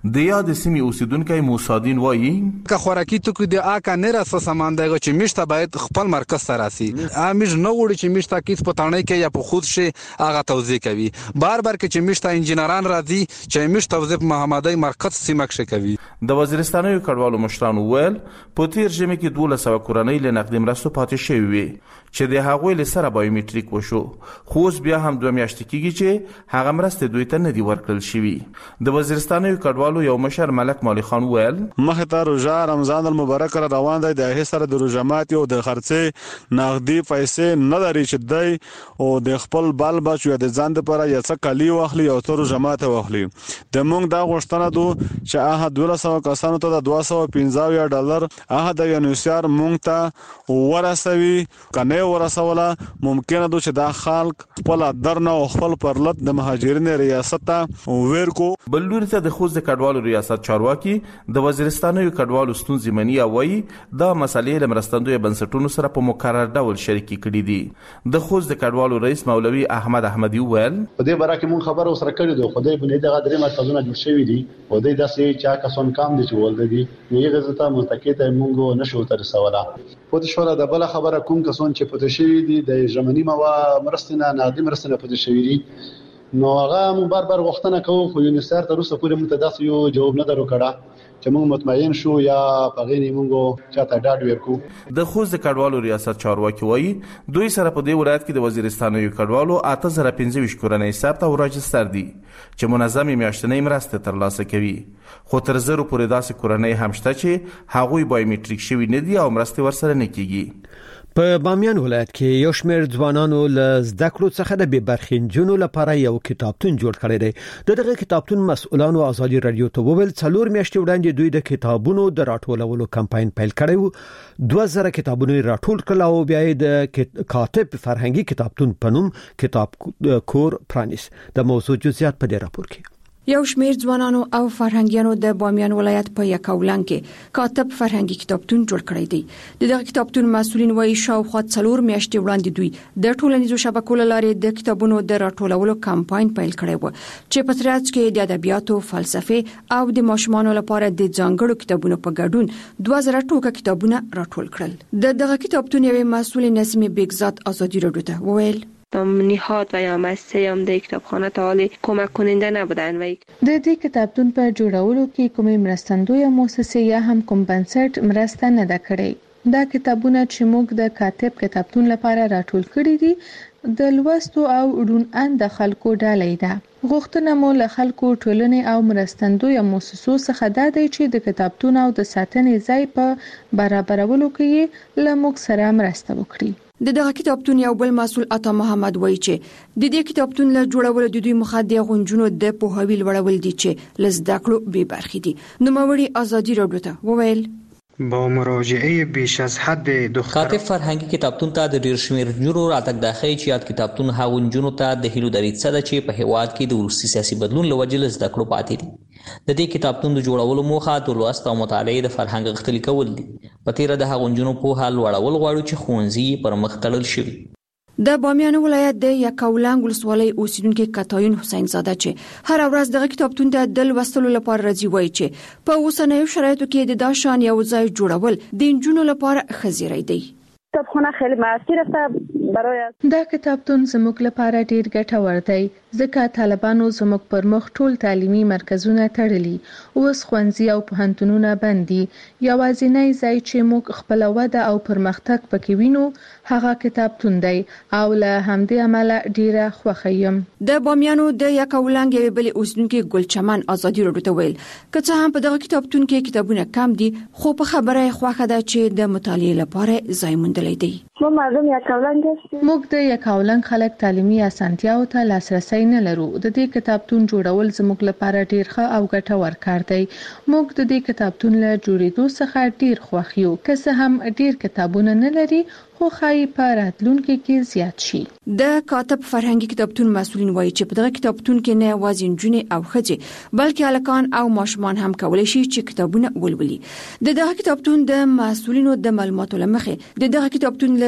د یاد سیمې اوسیدونکو موسادین وایي که خوراکي توکو د آکا نه راځه سامان دغه چې میشته باید خپل مرکز سره راسي امیش نه وړي چې میشته کیس په تانه کې یا په خود شي هغه توضیح کوي بار بار کې چې میشته انجنیران راځي چې میشته توضیح محمدي مرکز سیمه کې کوي. د وزیرستاني کډوالو مشرانو ویل په تیر ژمي کې دوه سوه کورنۍ له نقد مرستو پاتې شوی وي چې د هغوی له سره بایومټریک وشو خو بیا هم دوه میاشتې کېږي چې هغه مرستې دوی ته نه دي ورکړل شوي. د وزیرستاني کډوالو یو مشر ملک مالی خان ویل مخه ته روزه رمضان المبارک را روان دی د هي سره د روزمات او د خرڅې نقدي پیسې نه لري چې دی او د خپل بال بچو د ځان لپاره یا څه کلی واخلي او تر روزمات واخلي. د مونږ دا غوښتنه دو چې هغه دوه سوه کسانو ته د دوه سوه پنځه ډالر هغه د یونیسیار مونږ ته ورسوي کنه ورسوله ممکنه دو چې دا خلک خپل درنه او خپل پرلط د مهاجرین ریاست ته ورکو. بل لوري ته د خوځ د کډوالو ریاست چارواکي د وزیرستاني کډوالو ستونزې مني او وایي دا مسلې له مرستندوی بنسټونو سره په مکرر ډول شریکي کړي دي. د خوځ د کډوالو رئیس مولوي احمد احمدي ویل په دې باره کې مون خبر اوسره کړی دی خدای بنې دغه درې مرکزونه جوړ شوي دي او د داسې چا کسان کام دي چې ولدي نو یې غزته متکیته مونږ نشو تر سواله پوه شو د بل خبره کوم کسان چې پته شوی دي د ژمنی مو مرستنه نادم مرستنه پته شوی دي نو هغه مون بار بار غوښتنه کوو خو یونیسر تر اوسه پورې متداس یو جواب نه درو کړه چې موږ مطمئن شو یا پغینی موږ چاته ډاډ ورکو. د خوځ د کډوالو ریاست چارواکي وایي دوی سره په دې ولایت کې د وزیرستاني کډوالو اته زره پنځه ویشت کورنۍ ثبت او راجستر دي چې منظمي میاشتنۍ مرسته ترلاسه کوي خو تر زرو پورې داسې کورنۍ هم شته چې هغوی بایومټریک شوي نه دي او مرسته ورسره نه کیږي. په بامیان ولایت کې یو شمېر ځوانانو له زده کړو څخه د بې برخې لپاره یو کتابتون جوړ کړی دی. دغه کتابتون مسؤلانو ازادي رادیو ته وویل څلور میاشتې وړاندې دوی د کتابونو د راټولولو کمپاین پیل کړی و. دوه زره کتابونه راټول کړل او بیا د کاتب فرهنګي کتابتون په نوم کتاب کور پرانیس. د موضوع جزئیات په دې راپور کې یو شمېر ځوانانو او فرهنګیانو د بامیان ولایت په یکاولنګ کې کاتب فرهنګي کتابتون جوړ کړی دی. دغه کتابتون مسؤلین وایي شاوخوا څلور میاشتې وړاندې دوی د ټولنیزو شبکو لارې د کتابونو د راټولولو کمپاین پیل کړی و چې په ترڅ کې د ادبیاتو، فلسفه او د ماشومانو لپاره د ځانګړو کتابونو په ګډون دوه زره ټوکه کتابونه راټول کړل. د دغه کتابتون یوې مسؤل نسمه بیگزاد ازادي رادیو ته وویل نهاد و یا مؤسسه هم د کتابخانه تعالی کمک کننده نبودن و د دې کتابتون په جوړولو کې کومې مرستندوی مؤسسه یا هم کوم بنسټ مرسته نه ده کړې. دا کتابونه چې موږ د کاتب کتابتون لپاره راټول کړي دي د لوستو او ډون د خلکو ډالۍ ده. غوښتنه مو له خلکو ټولنې او مرستندوی مؤسسو څخه ده چې د کتابتون او د ساتنې ځای په برابرولو کې له موږ سره مرسته وکړي. د دغه کتابتون یو بل مسؤل عطا محمد وایي چې د دې کتابتون له جوړولو د دوی مخه د غونجونو د پوهاوی لوړول دي چې لزده کړو به برخې دي. نو موري ازادي رادیو ته وویل با مراجعه بیش از حد دختر کاتب فرهنګي کتابتون ته د ډیر شمیر جوړو راتګ داخلي چې یاد کتابتون هاونجونو ته د هیلو درې څه چې په هیواد کې د روسي سیاسي بدلون لوجل زده کړو پاتې دي. د دې کتابتون د جوړولو موخه د لوست او مطالعې د فرهنګ غښتلي کول دي. په تیر د هاونجونو په حال وړول غواړو چې ښوونځي پر مخ تړل شي. د بامیان ولایت د یکاولنګ ولسوالۍ اوسیدونکو کتایون حسین زاده چې هر ورځ دغه کتابتون ته د لوستلو لپاره راځي وایي چې په اوسنیو شرایطو کې د داشان یو ځای جوړول د انجونو لپاره خزیری دی. کتابخانه خیلی موثر است برای دا کتابتون زموږ لپاره ډیر ګټور دی ځکه طالبانو زموږ پر مخ ټول تعلیمي مرکزونه تړلي اوس ښوونځي او پوهنتونونه بند دي. یوازینی ځای چې موږ خپل وده او پرمختګ پکې وینو هغه کتابتون دی او له همدې امله ډیره خوښه یم. د بامیانو د یکاولنګ یوې بلې اوسیدونکې ګلچمن ازادي رادیو ته ویل که څه هم په دغه کتابتون کې کتابونه کم دي خو په خبره خوښه ده چې د مطالعې لپاره ځای موندلی دی. ما مردم یکاولنګ هستیم. موږ د یکاولنګ خلک تعلیمي اسانتیاو ته لاسرسی نه لرو. د دې کتابتون جوړول زموږ لپاره ډیر ښه او ګټور کار دی. موږ د دې کتابتون له جوړېدو څخه ډیر خوښ یو. که څه هم ډیر کتابونه نه لري خو خای په راتلونکي کې زیات شي. د کاتب فرهنګي کتابتون مسؤلین وایي چې په دغه کتابتون کې نه یوازې نجونې او ښځې بلکې هلکان او ماشومان هم کولی شي چې کتابونه ولولي. د دغه کتابتون د مسؤلینو د معلوماتو لمخې د دغه کتابتون له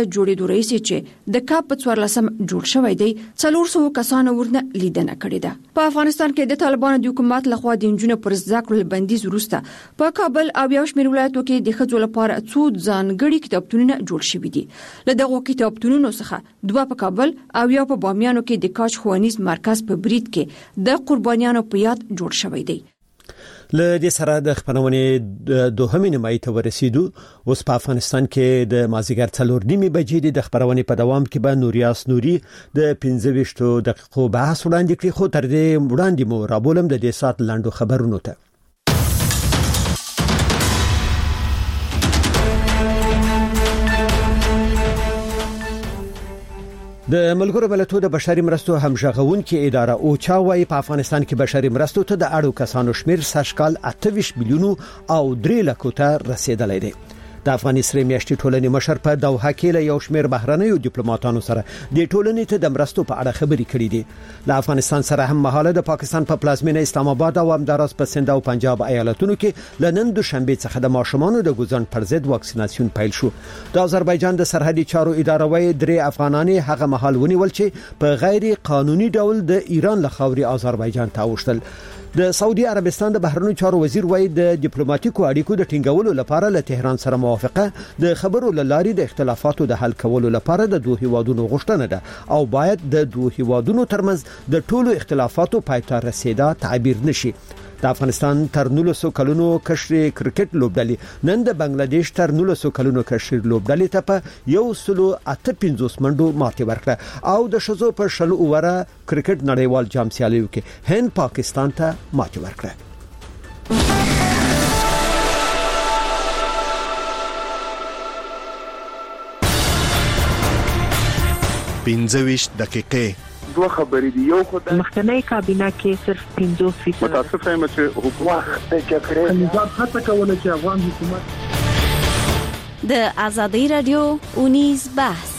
د جوړېدو رئیس چې د کاپ په څوارلسم جوړ شوی دی څلور سوه کسانو ورنه لیدنه کړې ده. په افغانستان کې د طالبانو د حکومت لخوا د انجونو پر زده کړو بندیز وروسته په کابل او یو شمېر ولایتونو کې د ښځو لپاره څو ځانګړي کتابتونونه جوړ شوي دي. له دغو کتابتونونو څخه دوه په کابل او یو په بامیانو کې د کاج ښوونیز مرکز په برید کې د قربانیانو په یاد جوړ شوی دی. له دې سره د خبرونې دوهمې نیمایي ته ورسېدو. اوس په افغانستان کې د مازیګر څلور نیمې بجې د خبرونې په دوام کې به نوریاس نوري د پنځه ویشت دقیقو بحث وړاندې کړي، خو تر دې وړاندې مو رابولم د دې سات لاندو خبرونو ته. د ملګرو ملتونو د بشري مرستو همغږونکو اداره اوچا وايي په افغانستان کې بشري مرستو ته د اړو کسانو شمیر سږکال اته ویشت میلیونو او درې لکو ته رسیدلی دی. د افغاني سره میاشتې ټولنې مشر په دوحه کې له یو شمیر بهرنیو ډیپلوماټانو سره د ټولنې ته د مرستو په اړه خبرې کړې دي. له افغانستان سره هم مهاله د پاکستان په پلازمینه اسلام آباد او همداراز په سند او پنجاب ایالتونو کې له نن دوشنبه څخه د ماشومانو د ګوزن پر ضد واکسیناسیون پیل شو. د آذربایجان د سرحدي چارو اداره وايي درې افغانان هغه مهال ونیول چې په غیر قانوني ډول د ایران له خاورې آذربایجان ته اوښتل. د سعودي عربستان د بهرنیو چارو وزیر وایي د ډیپلوماټیکو اړیکو د ټینګولو لپاره له تهران سره موافقه د خبرو لاري د اختلافاتو د حل کولو لپاره د دوه هیوادونو غوښتنه ده او باید د دوه هیوادونو ترمنځ د ټولو اختلافاتو پای ته رسیدا تعبیر نشي. د افغانستان تر نولسو کلونو کشر کرکټ لوبډلې نن د بنگلاديش تر نولسو کلونو کشر لوبډلې ته په یو سلو اته پنځوس منډو ماتې ورکړه او د شزو په شلو اوره کرکټ نړیوال جام سیالیو کې هند پاکستان ته ماتې ورکړه. پنځه ویشت دقیقې دوه خبرې دي. یو خدای مخکنی کابینه کې صرف پنځوس فیصد متاسف یم چې حکومت د جګړې نظام هڅه کوله چې افغان حکومت د آزادۍ رادیو اونیز بحث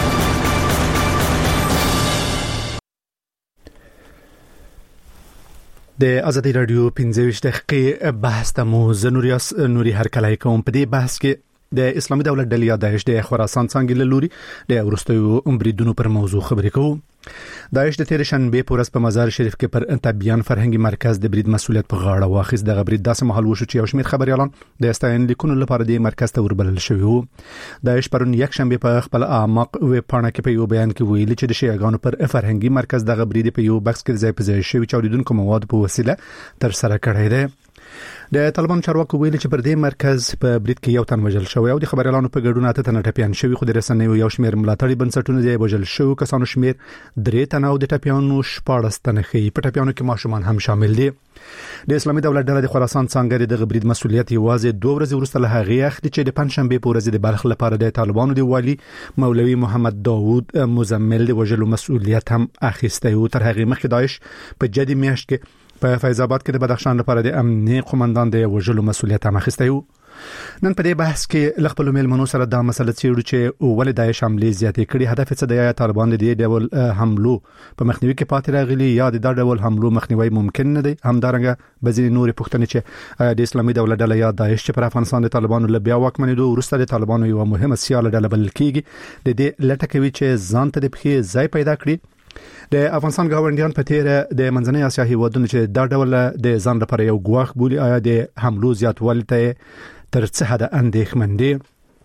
د آزادۍ رادیو پنځه ویشت دقیقې بحث ته مو زنوریاس نوري هرکلای کوم. په دې بحث کې د اسلامي دولت ډلې یا داعش د خراسان څنګه له لوري د ورستیو امبریدونو پر موضوع خبرې کوو. داعش د تیر شنبه پورس په مزار شریف کې پر انتبیان فرهنګي مرکز د برید مسولیت په غاړه واخیست. د غبرید داسې محل وشو چې یو شمېر خبريالان د استاین لیکونو لپاره د مرکز ته وربلل شوی وو. داعش پرون یک شنبه په خپل اعماق ویب پاڼه کې په یو بیان کې ویلي چې د شیعاګانو پر فرهنګي مرکز د غبرید په یو بکس کې ځای په ځای شوی چاودیدونکو مواد په وسیله تر سره کړی دی. د طالبان چارواکو ویلي چې پر دې مرکز په برید کې یو تن وژل شوی او د خبريالانو په ګډون اته تن ټپيان شوی، خو د رسنیو یو شمېر ملاتړي بنسټونه د وژل شوی کسانو شمېر درې تن او د ټپيانو شپږ تن خي. په ټپيانو کې ماشومان هم شامل دي. د اسلامي دولت ډله د خراسان څنګه د غبرید مسولیت یوازې دوه ورځې وروسته له هغې اخلي چې د پنځشنبه په ورځ د بلخ لپاره د طالبانو د والی مولوي محمد داوود مزمل د وژلو مسولیت هم اخیسته او تر هغې مخکې داعش په جدي میاشت کې په فیض آباد کې د بدخشان لپاره د امنیتي قومندان د وژلو مسولیت هم اخیسته و. نن په دې بحث کې لغپل میلمنو سره دا مسله څېړو چې ولې داعش حمله زیاتې کړي، هدف څه دی، یا طالبان د دې ډول حملو په مخنیوي کې پاتې راغلي یا د دا ډول حملو مخنیوي ممکن نه دی. همدارنګه بځینې نورې پوښتنې چې د اسلامي دولت ډله یا داعش چې پر افغانستان د طالبانو له بیا واکمنېدو وروسته د طالبانو یو مهمه سیاله ډله بلل کېږي، د دې لټه کوي چې ځان ته د پخې ځای پیدا کړي. د افغانستان ګاونډیان په تیر د منځنۍ اسیا هیوادونو چې دا ډول د ځان لپاره یو ګواښ بولي، آیا د حملو زیاتوالی ته تر څه حد اندېښمن دي؟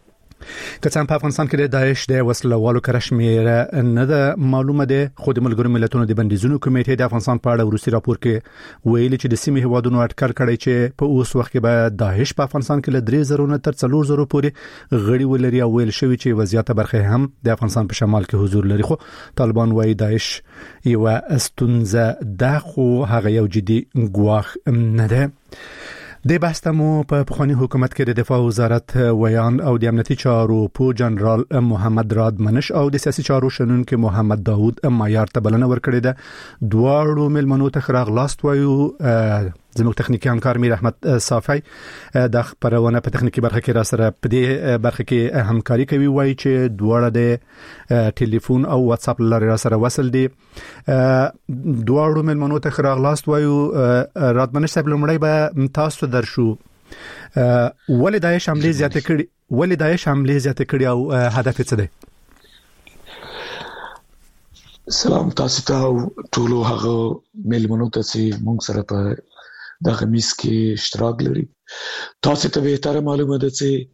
که څنګه په افغانستان کې د داعش د وسلوالو کرشمیر نه د معلومه ده، خو د ملګرو ملتونو د بندیزونو کمیټې د افغانستان په اړه وروستي راپور کې ویلي چې د سیمې هیوادونو اټکل کړی چې په اوس وخت کې به داعش په افغانستان کې له درې زره نه تر څلور زره پورې غړي ولري او ویل شوی چې وضعیت برخه هم د افغانستان په شمال کې حضور لري. خو طالبان وايي داعش یو استونزه ده، خو هغه یو جدي ګواښ نه ده. د بحث مو په پخوانی حکومت کې د دفاع وزارت ویان او د امنیتي چارو په جنرال محمد راد منش او د سیاسي چارو شنونکو محمد داوود معیار ته بلنه ورکړې ده. دواړو ملمنو ته راغلاست وایو. زموږ تخنیکی همکار میر احمد صافی د خبرونه په تخنیکی برخه کې را سره په دې برخه کې همکاري کوي، وایي چې دواړه د ټلیفون او واتس اپ لاري را سره وصل دي. دواړو ملمنو ته راغلاست وایو. رادمنش صاحب لمړی به تاسو درشو ولې داعش حمله زیاته کړي ولې داعش حمله زیاته کړي او هدف څه دی؟ سلام تاسو ته ټول هغه ملمنو ته چې موږ سره په دغه میس کې اشتراک لري. تاسو ته به تر معلومه ده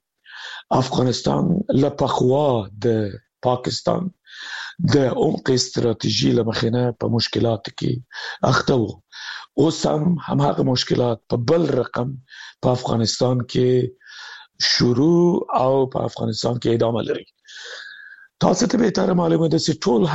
چې افغانستان له پخوا د پاکستان د عمق استراتیژي لمخینه په مشکلات کې اخته وو. اوس هم هماغه مشکلات په بل رقم په افغانستان کې شروع او په افغانستان کې ادامه لري. تاسو ته به تر معلومه ده چې ټول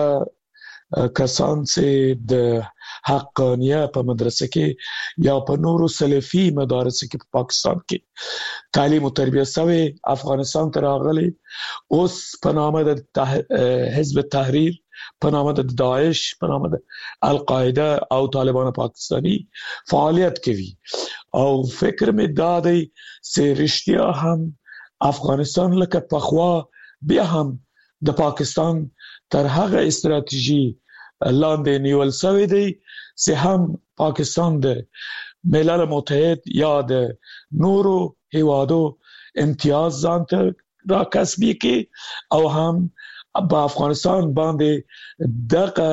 هغه کسان چې د حقانیه په مدرسه کې یا په نورو سلفي مدارس کې په پاکستان کې تعلیم او تربیه سوي افغانستان ته راغلي، اوس په نامه د حزب تحریر، په نامه د داعش، په نامه د القاعده او طالبان پاکستانی فعالیت کوي. او فکر مې دا دی چې رښتیا هم افغانستان لکه پخوا بیا هم د پاکستان تر هغه استراتیژي لاندې نیول شوی دی چې هم پاکستان د ملل متحد یا د نورو هیوادو امتیاز ځان ته را کسبي کې او هم په افغانستان باندې دغه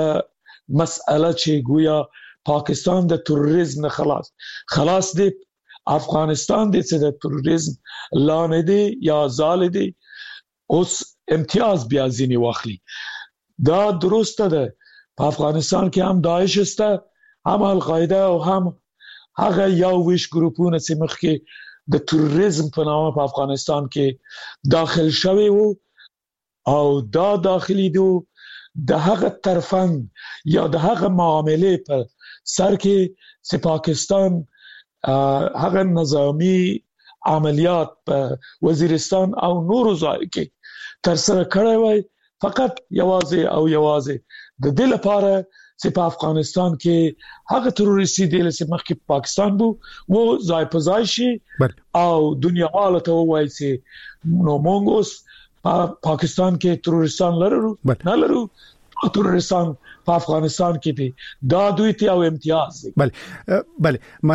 مسأله چې گویا پاکستان د تروریزم نه خلاص خلاص دی، افغانستان د څه د تروریزم لاندې دی یا زال دی، اوس امتیاز بیا ځینی واخلي. دا درسته ده، په افغانستان کې هم داعش است، هم القاعده او هم هغه یو ویش ګروپونه چې مخکې د تروریزم په نامه په افغانستان کې داخل شوی وو او دا داخلي دو د هغه ترفند یا د هغه معاملې په سر کې چې پاکستان هغه نظامی عملیات په وزیرستان او نورو ځای کې تر سره کړی وای، فقط یوازې او یوازې د دې لپاره چې په افغانستان کې هغه تروریستي ډلې چې مخکې پاکستان بو وو ځای په ځای شي او دنیا والا ته وایي چې نو موږ اوس په پاکستان کې تروریستان لرو نه لرو، تروریستان په افغانستان کې دي، دا دوی ته او امتیاز دی. بله بله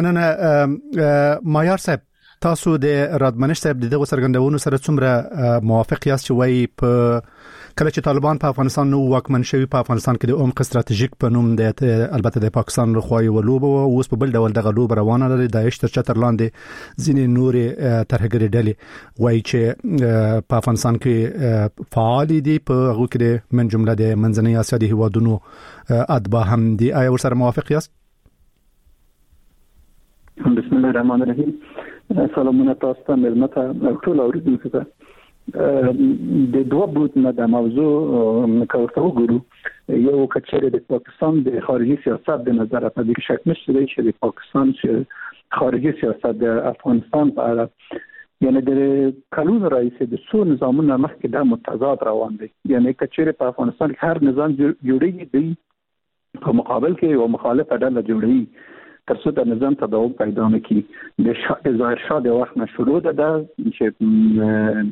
مننه مایار صاحب. تاسو د رادمنش صاحب دغه سرګندونو سره څومره موافق یاست چې وایي په کله چې طالبان په افغانستان نو واکمن شوی په افغانستان کې د عمق استراتیژیک په نوم د البته د پاکستان له خوا یو لوبه او اوس په بل ډول دغه لوبه روانه ده، داعش تر چتر لاندې ځینې نورې ترهګري ډلې وایي چې په افغانستان کې فعال دي، په هغه کې من جمله د منځنۍ اسیا د هیوادونو اتباع هم دي. آیا ورسره موافق یاست؟ بسم الله الرحمن الرحیم. سلامونه تاسو ته ملمته ټول اوریدونکو ته. د دوه بوتنه د موضوع نکورته وګورو. یو کچره د پاکستان د خارجي سیاست د نظر په دې شک نشته چې د پاکستان چې خارجي سیاست د افغانستان په اړه یعنی د قانون رئیس د څو نظامونو مخکې د متضاد روان دي. یعنی کچره په افغانستان کې هر نظام جوړیږي دی په مقابل کې یو مخالفه ډله جوړیږي تر څو د نظام تداوم پیدا نکړي. د ظاهر شاه د وخت نه شروع ده چې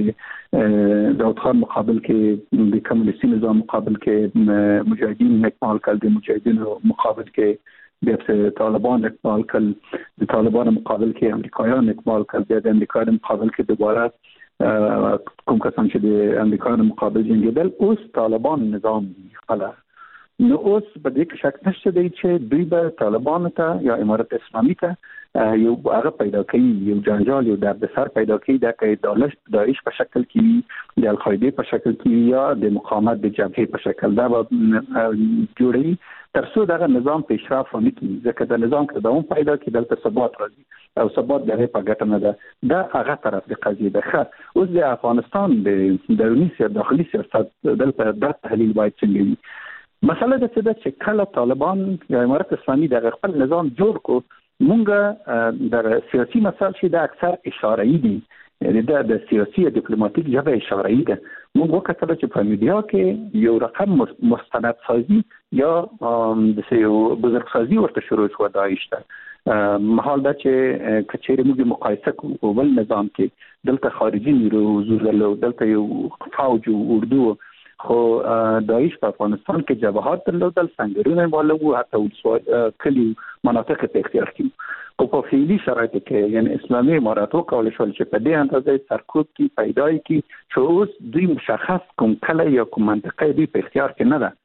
د داود خان مقابل کې د کمونیستي نظام مقابل کې مجاهدین اقبال کړل، د مجاهدینو مقابل کې بیا طالبان اقبال کړل، د طالبان مقابل کې امریکایان اقبال کړل، بیا د امریکایانو مقابل کې دوباره کوم کسان چې د امریکایانو مقابل جنګیدل اوس طالبان نظام خلا. نو اوس په دې کې شک نشته دی چې دوی به طالبان ته یا امارت اسلامي ته یو هغه پیدا کوي، یو جنجال یو دردسر پیدا کوي د داعش داعش په شکل کې، د القاعده په شکل کې یا د مقاومت د جبهه په شکل دا جوړي تر څو دغه نظام پیشرفت ونه کړي. ځکه د نظام کې دوام پیدا کړي دلته ثبات راځي او ثبات دغه په ګټه نه ده. دا هغه طرف د قضیه ده. اوس د افغانستان د دروني سیاست داخلي سیاست دلته د تحلیل باید څنګه وي. مسله د څه ده چې کله طالبان یا امارت اسلامي د خپل نظام جوړ کو مونږه د سیاسي مسایل چې د اکثر اشاره‌ای دي، یعنی د سیاسي ډیپلوماټیک ژبه اشاره‌ای ده. مونږ وکړل چې په میډیا کې یو رقم مستند سازي یا د یو بزرګسازي ورته شروع شو داعش ته. محال ده چې کچېره موږ مقایسه کوو ول نظام کې دلته خارجي نیرو حضور له دلته یو فوج او اردو خو داعش په افغانستان کې جبهات درلودل، څنګهونه والو حتی کلی مناطق په اختیار کړي او په فعلی شرایط کې یعنی اسلامي امارات وکول شو چې په دې اندازې سرکوب کې پیدای کی چې اوس دوی مشخص کوم کله یا کوم منطقه دی په اختیار کې نه ده.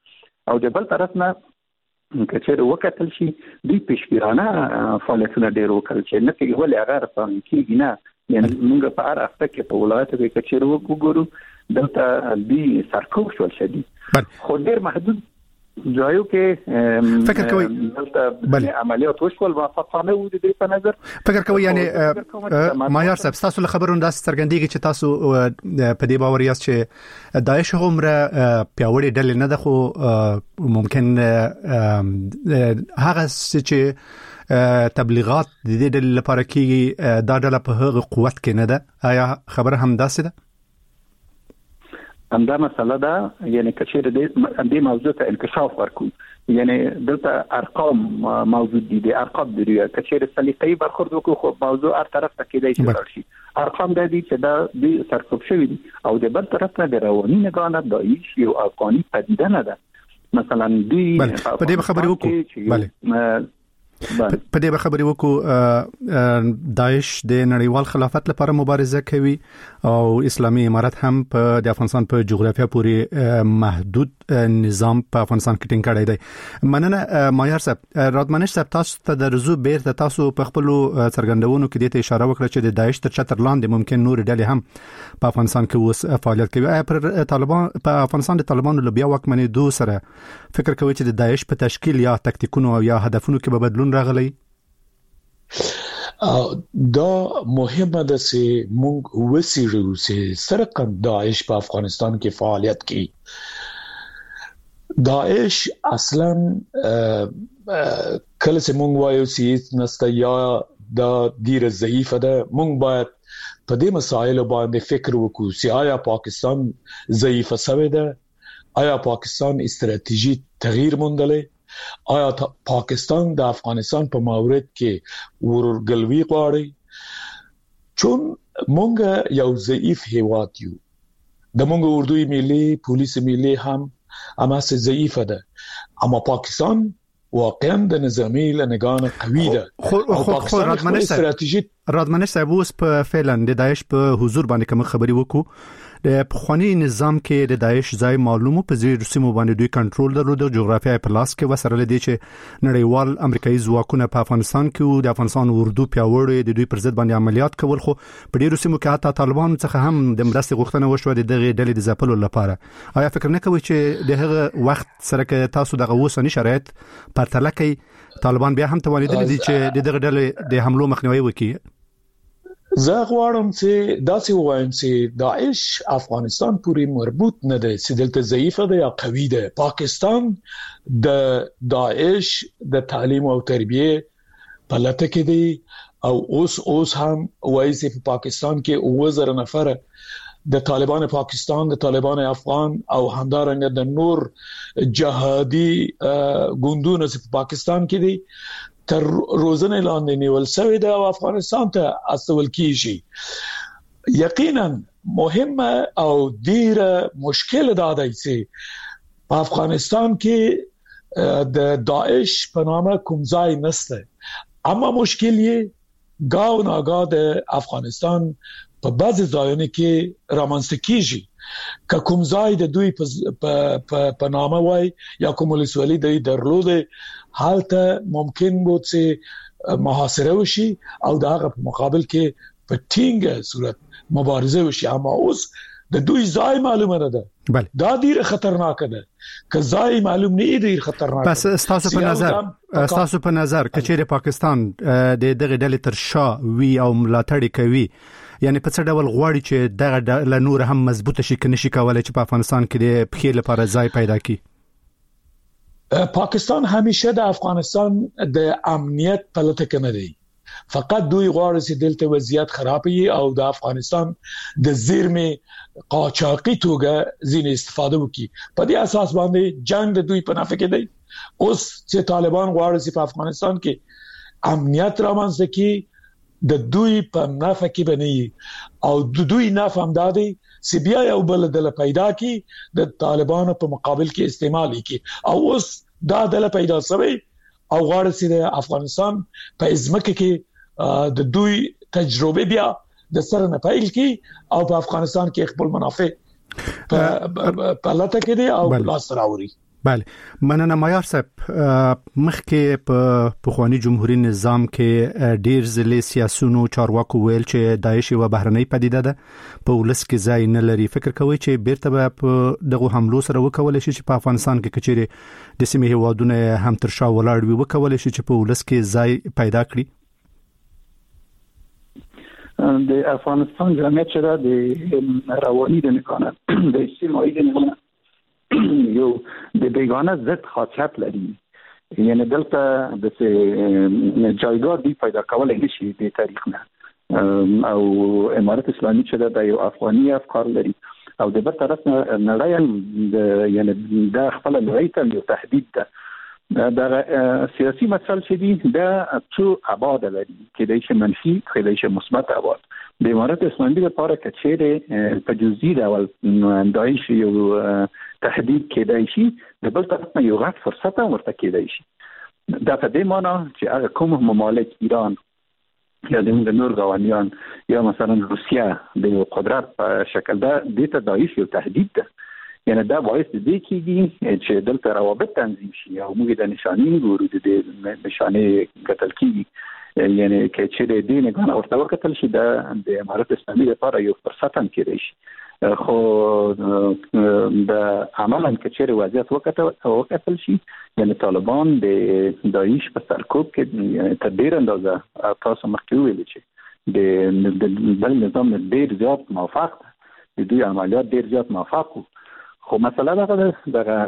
او د بل طرف نه کچېر وکتل شي د پیشګرانه فعالیتونه ډېر وکړل چې نه کې ولې هغه رسام کېږي نه یعنی موږ په هر هفته کې په ولایت کې کچېر وګورو دلته د سرکوب شول شدي خو ډېر محدود ځایو کې فکر کوي بله عملیات وشول موافقانه و د دې په نظر فکر کوي یعنی مایار صاحب تاسو له خبرونو داس څرګندېږي چې تاسو په دې باور یاست چې داعش عمره پیاوړې ډلې نه ده خو ممکن هغه چې تبلیغات د دې ډلې لپاره کېږي دا ډله په هغه قوت کې نه ده آیا خبره هم داسې ده همدا مسله ده یعنی کچېر دې موضوع ته انکشاف ورکو یعنی دلته ارقام موجود دي د ارقام د کچېر سلیقې برخورد وکړو خو موضوع هر طرف ته کېدای شي راشي ارقام د دې چې دا د سرکوب شوی دي او د بل طرف نه د رواني نگاه داعش یو افغاني پدیده نه ده مثلا دی په دې خبرې وکړو بله په دې خبرې وکړو داعش د نړیوال خلافت لپاره مبارزه کوي او اسلامي امارت هم په د افغانستان په جغرافیه پورې محدود نظام په افغانستان کې ټینګ کړی دی مننه مایار صاحب رادمنش صاحب تاسو ته درزو بیرته تاسو په خپل څرګندونو کې د اشاره وکړه چې د داعش تر چتر لاندې ممکن نور ډلې هم په افغانستان کې اوس فعالیت کوي آیا پر طالبان په افغانستان د طالبانو له بیا واکمنې دوه سره فکر کوي چې د داعش په تشکیل یا تکتیکونو او یا هدفونو کې به بدلون راغلی دا مهمه ده چې موږ وسیرو چې سرقم داعش په افغانستان کې فعالیت کوي داعش اصلا کله چې موږ وایو چې نسته یا دا ډیره ضعیفه ده موږ باید په دې مسایلو باندې فکر وکړو چې آیا پاکستان ضعیفه شوی ده آیا پاکستان استراتیژي تغییر موندلې آیا پاکستان د افغانستان په مورد کې ورګلوي غواړي چون مونږ یو ضعیف هیواد یو د مونږ اردوی ملي پولیس ملي هم اما سه ضعیفه ده اما پاکستان واقعا د نظامی لنگان قوی ده خو خو خو رادمنش صاحب رادمنش صاحب اوس په فعلا د داعش په حضور باندې کوم خبري وکړو د پخوانی نظام کې د داعش ځای معلومو په ځیر سیمو باندې دوی کنټرول درلود د جغرافیای په لاس کې وسره لدی چې نړیوال امریکایي ځواکونه په افغانستان کې او د افغانستان اردو پیاوړی د دوی پر ضد باندې عملیات کول خو په ډیرو سیمو کې حتی طالبان څخه هم د مرستې غوښتنه وشوه د دغه ډلې د ځپلو لپاره آیا فکر نه کوئ چې د هغه وخت سره کې تاسو دغه اوسنی شرایط پرتله کوي طالبان بیا هم توانیدل دي چې د دغه ډلې د حملو مخنیوي وکړي زه غواړم چې داسې وایم چې داعش افغانستان پورې مربوط نه دی چې دلته ضعیفه ده یا قوي ده پاکستان د داعش د تعلیم او تربیه په لټه کې دی او اوس اوس هم وایي چې په پاکستان کې اوه زره نفر د طالبان پاکستان د طالبان افغان او همدارنګه د نور جهادي ګوندونو چې په پاکستان کې دي تر روزنه لاندې نیول شوی د افغانستان ته استول کیږي یقینا مهمه او ډیره مشکل ده چې په افغانستان کې د داعش په نامه کوم ځای نشته اما مشکل یې گاو ناګا د افغانستان په بعض ځایونو کې رامنځته کیږي که کوم ځای د دوی په په نامه وای یا کوم ولسوالۍ د درلوده حالته ممکن بود چې محاصره وشي او دغه په مقابل کې په ټینګه صورت مبارزه وشي اما اوس د دوی ځای معلومه نه ده بله دا ډیره خطرناکه ده که ځای معلوم نه دی خطرناک بس تاسو په نظر تاسو په نظر کچېره پاکستان د دغه ډلې تر شا وی او ملاتړ کوي یعنی په څه ډول غواړي چې دغه له نور هم مضبوطه شي کني شي کولای چې په افغانستان کې د پخې لپاره ځای پیدا کړي پاکستان همیشه د افغانستان د امنیت په لټه کې نه دی فقط دوی غواړي چې دلته وضعیت خراب وي او د افغانستان د زیرمې قاچاقي توګه زین استفاده وکړي په دې اساس باندې جنگ د دوی په نفع کې دی اوس چې طالبان غواړي چې په افغانستان کې امنیت رامنځته کړي د دوی په نفع کې بنئ او د دوی نفع هم دادي چې بیا یو بل دل پیدا کړي د طالبانو په مقابل کې استعمال کړي او اوس دا دل پیدا شوی او غواړي چې د افغانستان په ازمکه کې د دوی تجربه بیا د سره نه پیل کړي او په افغانستان کې خپل منافع په لټه کې دي او لاس راوړي بله مننه معیار صاحب مخکې په پخوانی جمهوریت نظام کې ډیر ځلې سیاسيونو چارواکو ویل چې داعش یو بهرنۍ پدیده ده په ولس کې ځای نه لري. فکر کوي چې بیرته په دغه حملو سره وکول شي چې په افغانستان کې کچېره د سیمې هوادونه هم تر شا ولاړ وي وکول شي چې په ولس کې ځای پیدا کړي. د افغانستان جامعیت چې د رواني د نکانه د اجتماعي د نکانه یو د بیگانه ضد خاصیت لري. یعنی دلته د جایگاه دی پیدا کولای نشي د تاریخ نه او امارت اسلامي چې د یو افغاني افکار لري او د بل طرف نړۍ د یعنی د خپل نړۍ ته یو تهدید ده. دا سیاسي مسل چې دی دا څو ابعاد لري کېدای شي منفي کېدای شي مثبت ابعاد. د امارت اسلامي لپاره کچېره په جزئي ډول داعش یو تهدید کېدای شي د بل طرف نه یو غټ فرصت ورته کېدای شي. دا په دې معنی چې هغه کوم ممالک ایران یا د نور غوانیان یا مثلا روسیا د قدرت په شکل ده د ته داعش یو تهدید ده. یعنی دا باعث دي کېږي چې دلته روابط تنظیم شي او موږ د نشانې ګورو د نشانې قتل کیږي. یعنی چې چې د دې نه غواړي ورته وکتل شي د امارت اسلامي لپاره یو فرصت هم کېدای شي. خو د عملاً کچېره وضعیت وکړه وکړل شي یعنی طالبان د داعش په سرکوب کې تر ډیر اندازه تاسو مخکې ویل چې د بل نظام ډیر زیات موافق د دوی عملیات ډیر زیات موافق. خو مسله دا ده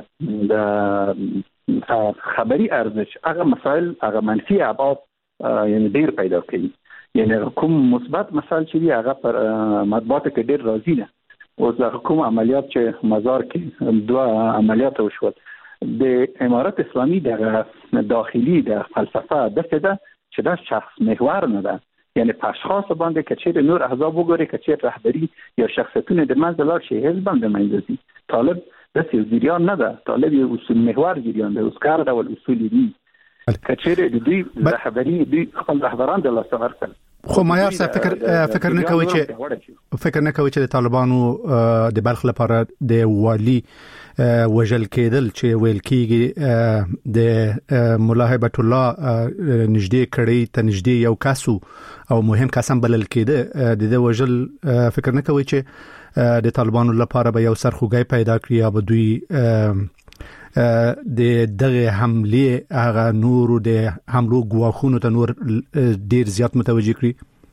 د خبري ارزش هغه مسائل هغه منفي ابعاد یعنی ډیر پیدا کوي. یعنی کوم مثبت مسائل چې هغه پر مطبوعات کې ډیر راځي نه. او د کوم عملیات چې مزار کې دوه عملیات وشول د امارت اسلامي د داخلي د فلسفه د څه ده چې دا شخص محور نه ده. یعنی په اشخاص باندې کچېره نور احزاب وګوري کچېره رهبری یا شخصیتونه د منځ لار شي حزب باندې منځي. طالب د سیاستیان نه ده. طالب یو اصول محور جریان ده. اوسکار دا ول اصول دي کچېره د دوی رهبری دوی خپل رهبران د لاس ورکړل. خو معیار صاحب فکر فکر نه کوي چې فکر نه کوي چې د طالبانو د بلخ لپاره د والی وجل کېدل چې ویل کېږي د مولا هیبت الله نږدې کړي ته نږدې یو کاسو او مهم کسان بلل کېده د دې وجل فکر نه کوي چې د طالبانو لپاره به یو سرخوږی پیدا کړي یا به دوی د دغه حمله هغه نور د حملو غواخونو ته نور ډیر زیات متوجي کړي.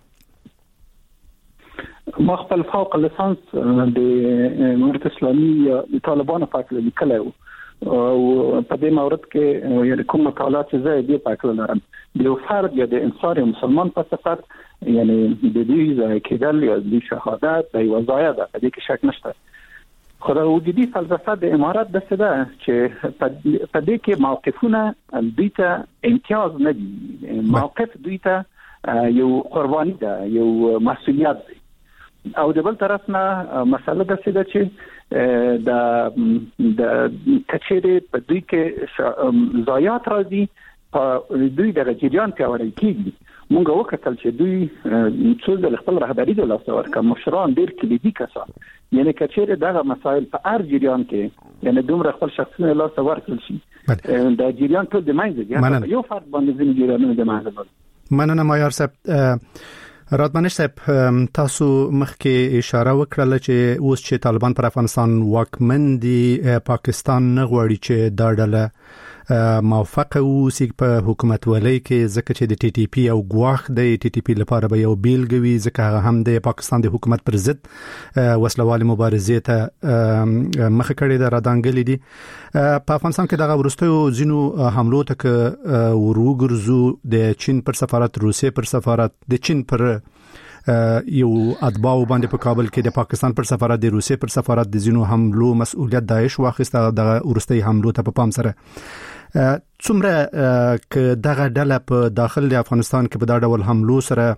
مخبل فوق لسانس د امارت اسلامي د طالبانو په اړه لیکلو او په دې مورد کې یعنی کوم مقالات چې زه دې په اړه لرم د یو فرد یا د انسان مسلمان په صفت یعنی د دې ځای کېدل یا د شهادت د یو ځای ده په دې کې شک نشته. خو د وجودي فلسفه د امارات د څه ده چې په دې کې موقفونه دوی ته امتیاز نه دي. موقف دوی ته یو قرباني ده یو مسؤلیت دی. او د بل طرف نه مسله د څه ده چې د د کچېره په دوی کې ضایعات راځي په دوی د جریان پیاوړی کیږي. مونږ وکړل چې دوی څو د خپل رهبری د لاس ورکړ مشران ډیر کلیدي کسان یعنی کچېره دغه مسایل په هر جریان کې یعنی دومره خپل شخصي لاس ورکړل شي د جریان ټول د منځ یو فرد باندې ځین جریانونه د منځ مننه معیار صاحب. راتمنش صاحب تاسو مخکې اشاره وکړه چې اوس چې طالبان پر افغانستان واکمن دي پاکستان نه غواړي چې دا ډله موافقه وسی په حکومت ولای کې ځکه چې د ټي ټي پی او غواخ د ټي ټي پی لپاره به یو بیلګوي ځکه هم د پاکستان د حکومت پر ضد وسلوالي مبارزې ته مخ کړی د رادانګلې دي. په افغانستان کې دغه ورستیو ځینو حملو ته وروګرزو د چین پر سفارت روسیې پر سفارت د چین پر یو اتباع باندې په کابل کې د پاکستان پر سفارت د روسیې پر سفارت د ځینو حملو مسؤلیت داعش واخیسته د ورستي حملو ته په پام سره څومره ک دغه ډله په داخل د افغانستان کې په دا ډول حملو سره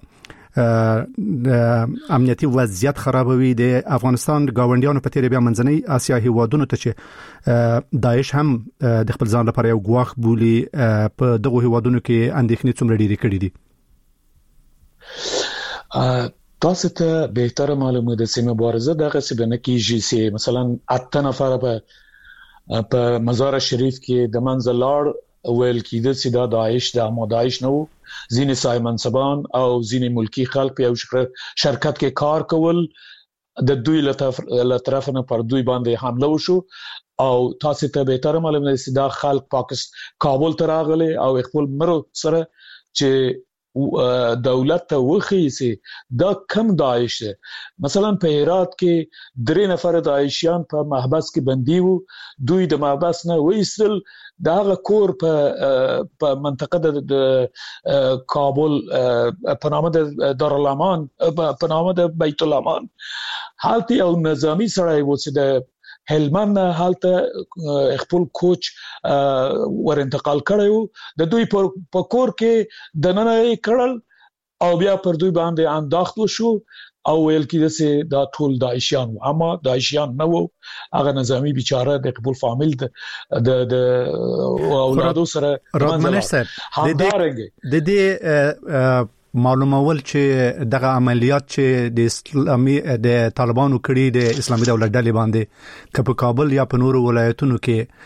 امنیتي وضعیت خرابوي د افغانستان گاونډیانو په تیر بیا منځنۍ اسیا هیوادونو ته چې داعش هم د خپل ځان لپاره یو غواخ بولی په دغه هیوادونو کې اندېښنې څومره ډېرې کړې دي. تاسو ته به تر معلومه ده چې مبارزه دغه څه بنه کیږي چې مثلا اته نفر به په مزار شریف کې د منځلار ویل کېده چې دا داعش د مداعش نو ځینې صاحب منصبان او ځینې ملکی خلک په یو شرکت کې کار کول د دوی له طرف نه پر دوی باندې حمله وشو او تاسو ته به تر معلومه چې دا خلک پاکستان کابل ته راغلي او خپل مرو سره چې دولت ته وخی چې دا کم داعش ده. مثلا په هرات کې درې نفر داعشیان په محبس کې بندي وو، دوی د محبس نه وېستل، داغه کور په په منطقه د کابل په نامه د دارالامان په نامه د بیت الامان حالت یو نظامی سره و چې د هلمند حالت خپل کوچ ور انتقال کړو، د دوی په کور کې د نن کړل او بیا پر دوی باندې انداخت وشو او ویل کېده چې دا ټول داعشیان وو، اما داعشیان نه وو. هغه نظامی بیچاره د خپل فامیل د د اولادو سره رادمنش صاحب د دې معلومول چې دغه عملیات چې د اسلامي د طالبانو کړي د اسلامي دولت ډلې باندې که په کابل یا په نورو ولایتونو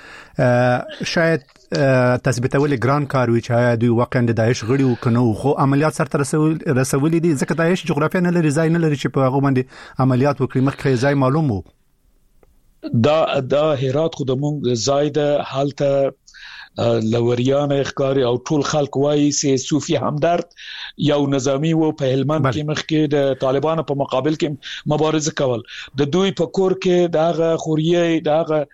کې شاید تثبیتول ګران کار وي چې دوی واقعا د داعش غړي وکنو، خو عملیات سره رسولي دي ځکه داعش جغرافیه نه لري، ځای نه لري چې په هغه باندې عملیات وکړي. مخکې ځای معلوم وو. دا دا هرات خو د مونږ ځای د حالت لوریان اخکاری او ټول خلک وایي چې صوفي همدرد یو نظامی وو په هلمند کې مخکې د طالبانو په مقابل کې مبارزه کول، د دوی په کور کې دغه خوريه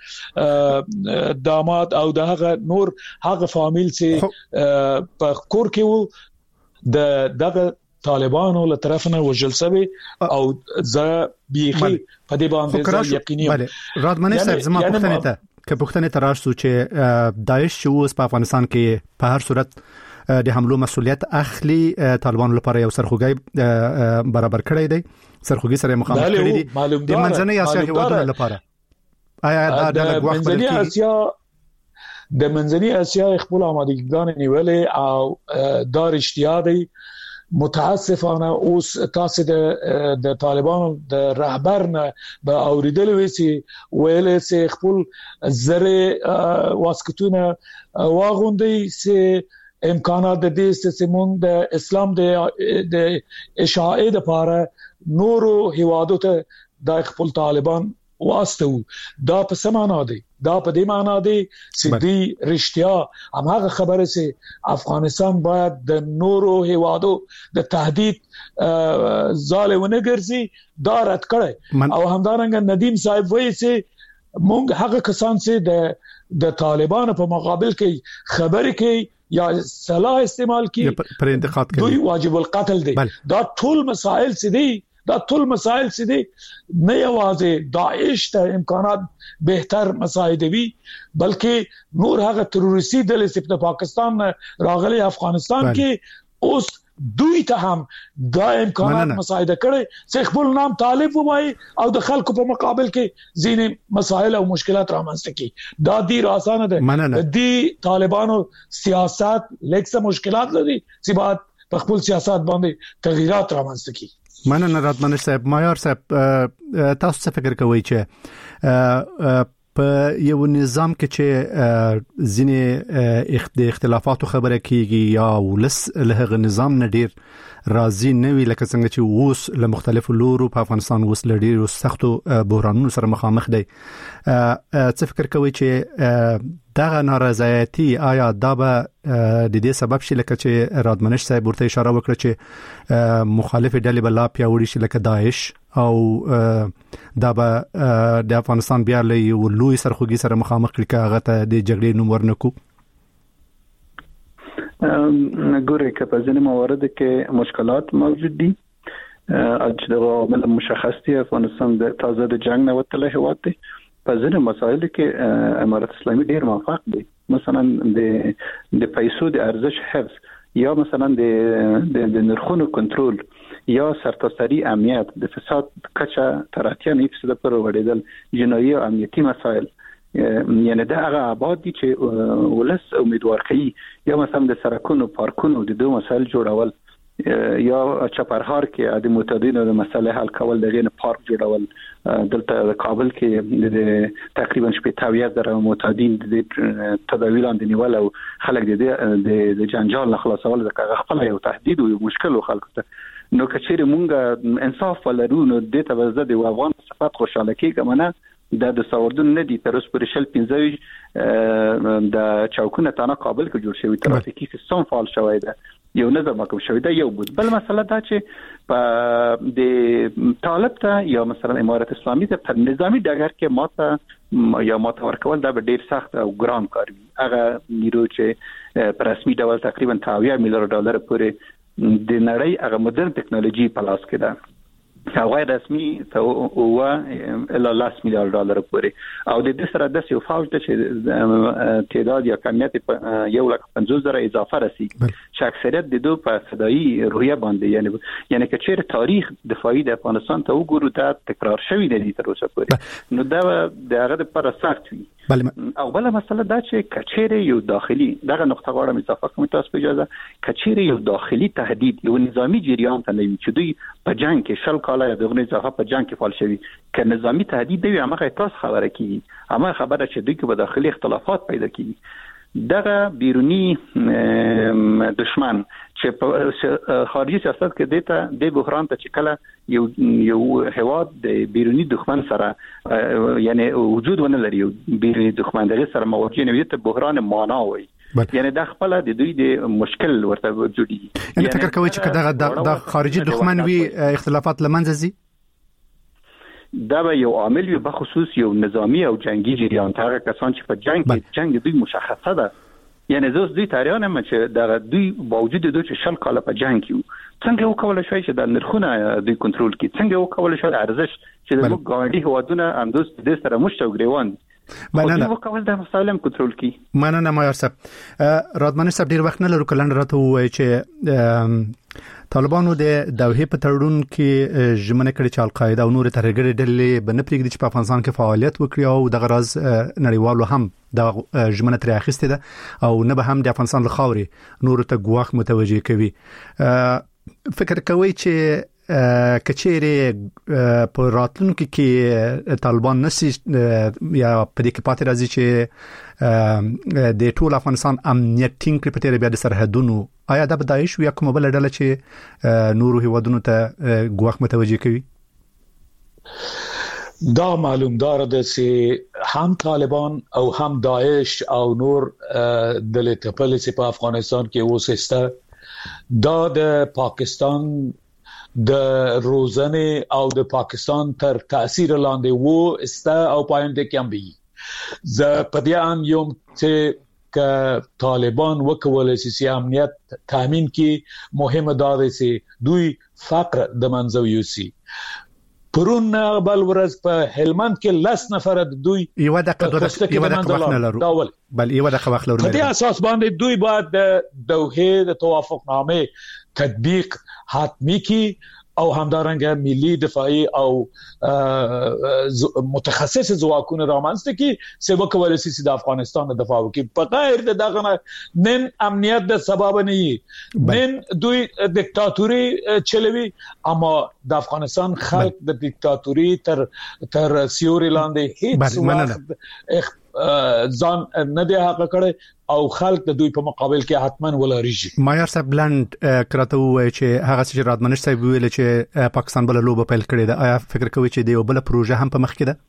دغه داماد او دغه نور هغه فامیل چې په کور کې وو د دغه طالبانو له طرف نه وجل سوي او ز بيخي په دې باندې یقیني. بله رادمنش صاحب زما پوښتنه ته که پوښتنه تراشو چې داعش چې اوس په افغانستان کې په هر صورت د حملو مسؤلیت اخلي، طالبانو لپاره یو سرخوږی برابر کړی دی، سرخوږی سره مخامخ کړی دی د منځنۍ اسیا هیوادونو لپاره. آیا دا د لګوخ په اسیا د منځنۍ اسیا خپل آمادګیان نیولې او دا رښتیا دی. متاسفانه اوس تاسو د د طالبانو د رهبر نه به اوریدل وي چې ویل چې خپل زره واسکتونه واغوندي چې امکانات د دې چې موږ د اسلام د د اشاعه لپاره نورو هیوادو ته د خپل طالبان واسطه دا په سمانه دی، دا په دې معنی دی چې دی رښتیا هغه خبره چې افغانستان باید د نورو هیوادو د تهدید ظالمونه ګرځي دا رد کړي او همدارنګه ندیم صاحب وایي چې موږ هغه کسان چې د د طالبانو په مقابل کې خبرې کوي یا سلاح استعمال کوي پر انتقاد کوي، دوی واجب القتل دي. دا ټول مسائل چې دي دا ټول مسائل چې دي نه یوازې داعش ته امکانات بهتر مساعدوي بلکې نور هغه تروریستي ډلې چې په پاکستان راغلي افغانستان کې اوس دوی ته هم دا امکانات مساعده کړي چې خپل نام طالب وایي او د خلکو په مقابل کې ځینې مسائل او مشکلات رامنځته کړي. دا ډیر اسانه ده، د طالبانو سیاست لکه مشکلات لري چې بعد په خپل سیاست باندې تغیرات رامنځته کړي. مننه رادمنش صاحب. مایار صاحب تاسو څه فکر کوئ چې په یو نظام کې چې ځینې د اختلافاتو خبره کیږي یا ولس له نظام نه ډیر راضي نه وي لکه څنګه چې اوس له مختلفو لورو په افغانستان اوس لډیر سختو بحرانونو سره مخامخ دی، څه فکر کوئ چې دغه نارضایتي آیا دا به د دې سبب شي لکه چې رادمنش صاحب ورته اشاره وکړه چې مخالف ډلې به لا پیاوړي شي لکه داعش او دا به د افغانستان بیا له یو لوی سرخوږي سره مخامخ کړي که هغه ته د جګړې نوم ورنکو؟ ګورې که په ځینې مواردو کې مشکلات موجود دي چې د عوامل مشخص دي، افغانستان د تازه د جنگ نه وتلی هېواد دی، په ځینې مسایلو کې امارت اسلامي ډیر موفق دی، مثلا د د پیسو د ارزش حفظ یا مثلا د د نرخونو کنټرول یا سرتاسري امنیت، د فساد کچه تر اتیا نه فیصد پر وړېدل، جنایي او امنیتي مسایل، یعنی دا هغه آباد دي چې ولس امیدوار کوي، یا مثلا د سرکونو پارکونو د دوه مسایل جوړول یا چپرهار کې د معتادینو د مسلې حل کول د غین پارک جوړول دلته د کابل کې د تقریبا شپږ زره معتادین د تداوی لاندې نیول او خلک د د جنجال نه خلاصول ځکه خپل یو تهدید او مشکل خلکو ته نو کچېره مونږ انصاف ولرو نو د ته زده د افغان صفات خوشاله کېږم نه د د سوردون نه دي تر اوسه پورې شل پنځه د چوکونه تنه کابل کې جوړ شوی ترافیکي سیستم فعال شوی دی یو نظم کوم شوی دی یو بود بل مسله دا چې په د طالب ته یا مثلا امارت اسلامي ته په نظامی ډګر کې ماته یا ماته ورکول دا ډیر سخت او ګران کار وي هغه نیرو چې په رسمي ډول تقریبا اویا میلیارډ ډالر پورې د نړۍ هغه مدرن ټکنالوژي په لاس کې ده او غیر رسمي ته او الا لاس میلیارډ ډالر پورې او د دې سره د یو فاوټ چې تعداد یا کمیت یو لک پنځوس زره اضافه رسیدي چې اکثریت د دوه په صدايي روحیه باندې یعنی یعنی چې چیرې تاریخ دفاعي د افغانستان ته وګورو ته تکرار شوی دی تر اوسه پورې نو دا د هغه لپاره سخت وي او بل مسله دا چې کچېره یو داخلي دغه نقطه غواړم اضافه کوم تاسو په اجازه کچېره یو داخلي تهدید یو نظامی جریان ته نوي چې دوی په جنگ کې شل کاله د غنی ځخه په جنگ کې فعال شوی ک نظامی تهدید دی هغه تاسو خبره کی هغه خبره چې دوی کې په داخلي اختلافات پیدا کیږي دغه بیرونی دشمن چې خارجي سیاست کې دیتا د بحران ته چکله یو یو هواد د بیرونی دښمن سره یعنی وجود ونه لري بیرونی دښمن دغه سره مواجه نه وي ته بحران معنا وي یعنی د خپل د دوی د مشکل ورته جوړي یعنی فکر کوي چې دا د خارجي دښمن وي اختلافات لمنځه زی دا به یو عامل وي بخصوص یو نظامی او جنگي جریان هغه کسان چې په جنگ کې جنگ دوی مشخصه ده یعنی زوس دوی تاریان هم چې دا دوی باوجود دوی چې شل کاله په جنگ کې څنګه وکول شي چې د نرخونه دوی کنټرول کړي څنګه وکول شي ارزش چې د ګاونډي هوادونه اندوس د سره مشته ګریوان مننه وکول د مسالم کنټرول کړي مننه ما یارسب رادمن صاحب ډیر وخت نه لرو کلن راته وای چې طالبانو د دوحه په تړون کې ژمنه کړې چې القاعده او نور ترهګر ډلې بنه پرېږدي چې په افغانستان کې فعالیت وکړي او د غرض نړیوالو هم د ژمنه تر اخیسته ده او نه به هم د افغانستان لخوا نور ته ګواښ متوجي کوي فکر کوي چې کچېره په راتلونکو کې طالبان نسی یا په دې کې پاتې راځي چې د ټول افغانستان امنیت ټینګ کړي په تیر بیا د سرحدونو آیا دا به داعش یا کومه بل ډله چې نورو هیوادونو ته ګواښ متوجي کوي دا معلوم دار ده چې هم طالبان او هم داعش او نور دلې تپلې چې په افغانستان کې وسسته دا د پاکستان د روزنه او د پاکستان تر تاثیر لاندې وو است او پاینده کې هم بي ز پدیان یوم چې ک طالبان وکول سي امنیت تامین کې مهمه ده چې دوی فقر د منځو یوسي پرون بل ورځ په هلمند کې لاس نفر دوی یو دغه یو دغه وخت نه لرو بل یو دغه وخت لرو په دې اساس باندې دوی باید د دوحه د توافقنامه تطبیق حتمی کی او همدارنګه ملي دفاعي او متخصص ځواکونه رامنځته کی چې وکول شي د افغانستان د دفاع وکي په غیر د دغه نن امنیت د سبب نه وي نن دوی دیکتاتوري چلوي اما د افغانستان خلک د دیکتاتوري تر تر سیوري لاندې هیڅ وخت ځان نه دی حق کړي او خلک د دوی په مقابل کې حتمن ولريږي مایر صاحب بلند کراته وای چې هغه چې رادمنش صاحب ویل چې پاکستان بل لوبه پیل کړې ده آیا فکر کوي چې دی بل پروژه هم په مخ کې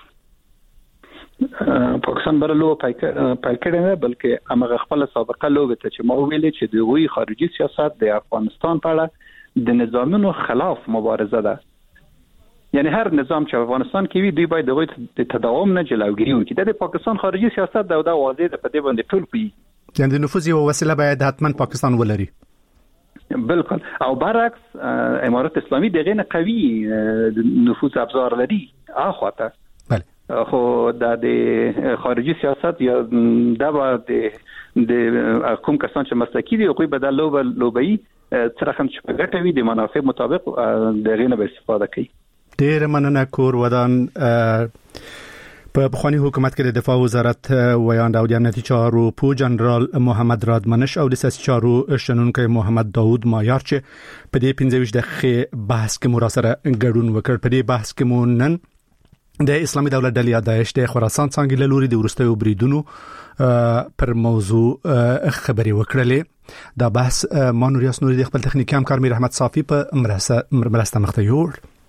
ده پاکستان بل لوبه پیل کړې نه بلکې هغه خپل سابقه لوبه ته چې مو ویل چې دوی خارجي سیاست د افغانستان په اړه د نظامونو خلاف مبارزه ده یعنی هر نظام چې افغانستان کې وي دوی باید د تداوم نه جلوګیری وکړي د پاکستان خارجي سیاست دا د واضح د پدې باندې ټول پی یعنی د نفوذ یو وسیله باید حتما پاکستان ولري بالکل او برعکس امارات اسلامي دغه نه قوي نفوذ ابزار لري اخواته بله خو د خارجي سیاست یا د د کوم کسان چې مسلکی دي خو به د لوب لوبي ترخم چې په ګټه وي د منافع مطابق دغه نه به استفاده کوي ډیر مننه کور ودان په بخوانی حکومت کې د دفاع وزارت ویاند او د امنیتي چارو پو جنرال محمد رادمنش او د سیاسي چارو شنونکو محمد داوود مایار چې په دې پنځه ویشت دقیقې بحث کې مو سره ګډون وکړ. په دې بحث کې مو نن د اسلامي دولت ډلې داعش د خراسان څنګه له لوري د ورستیو بریدونو پر موضوع خبري وکړلې. دا بحث مانوریاس نوري د خپل تخنیکی همکار میر احمد صافي په مرسته مرسته مخته یوړ.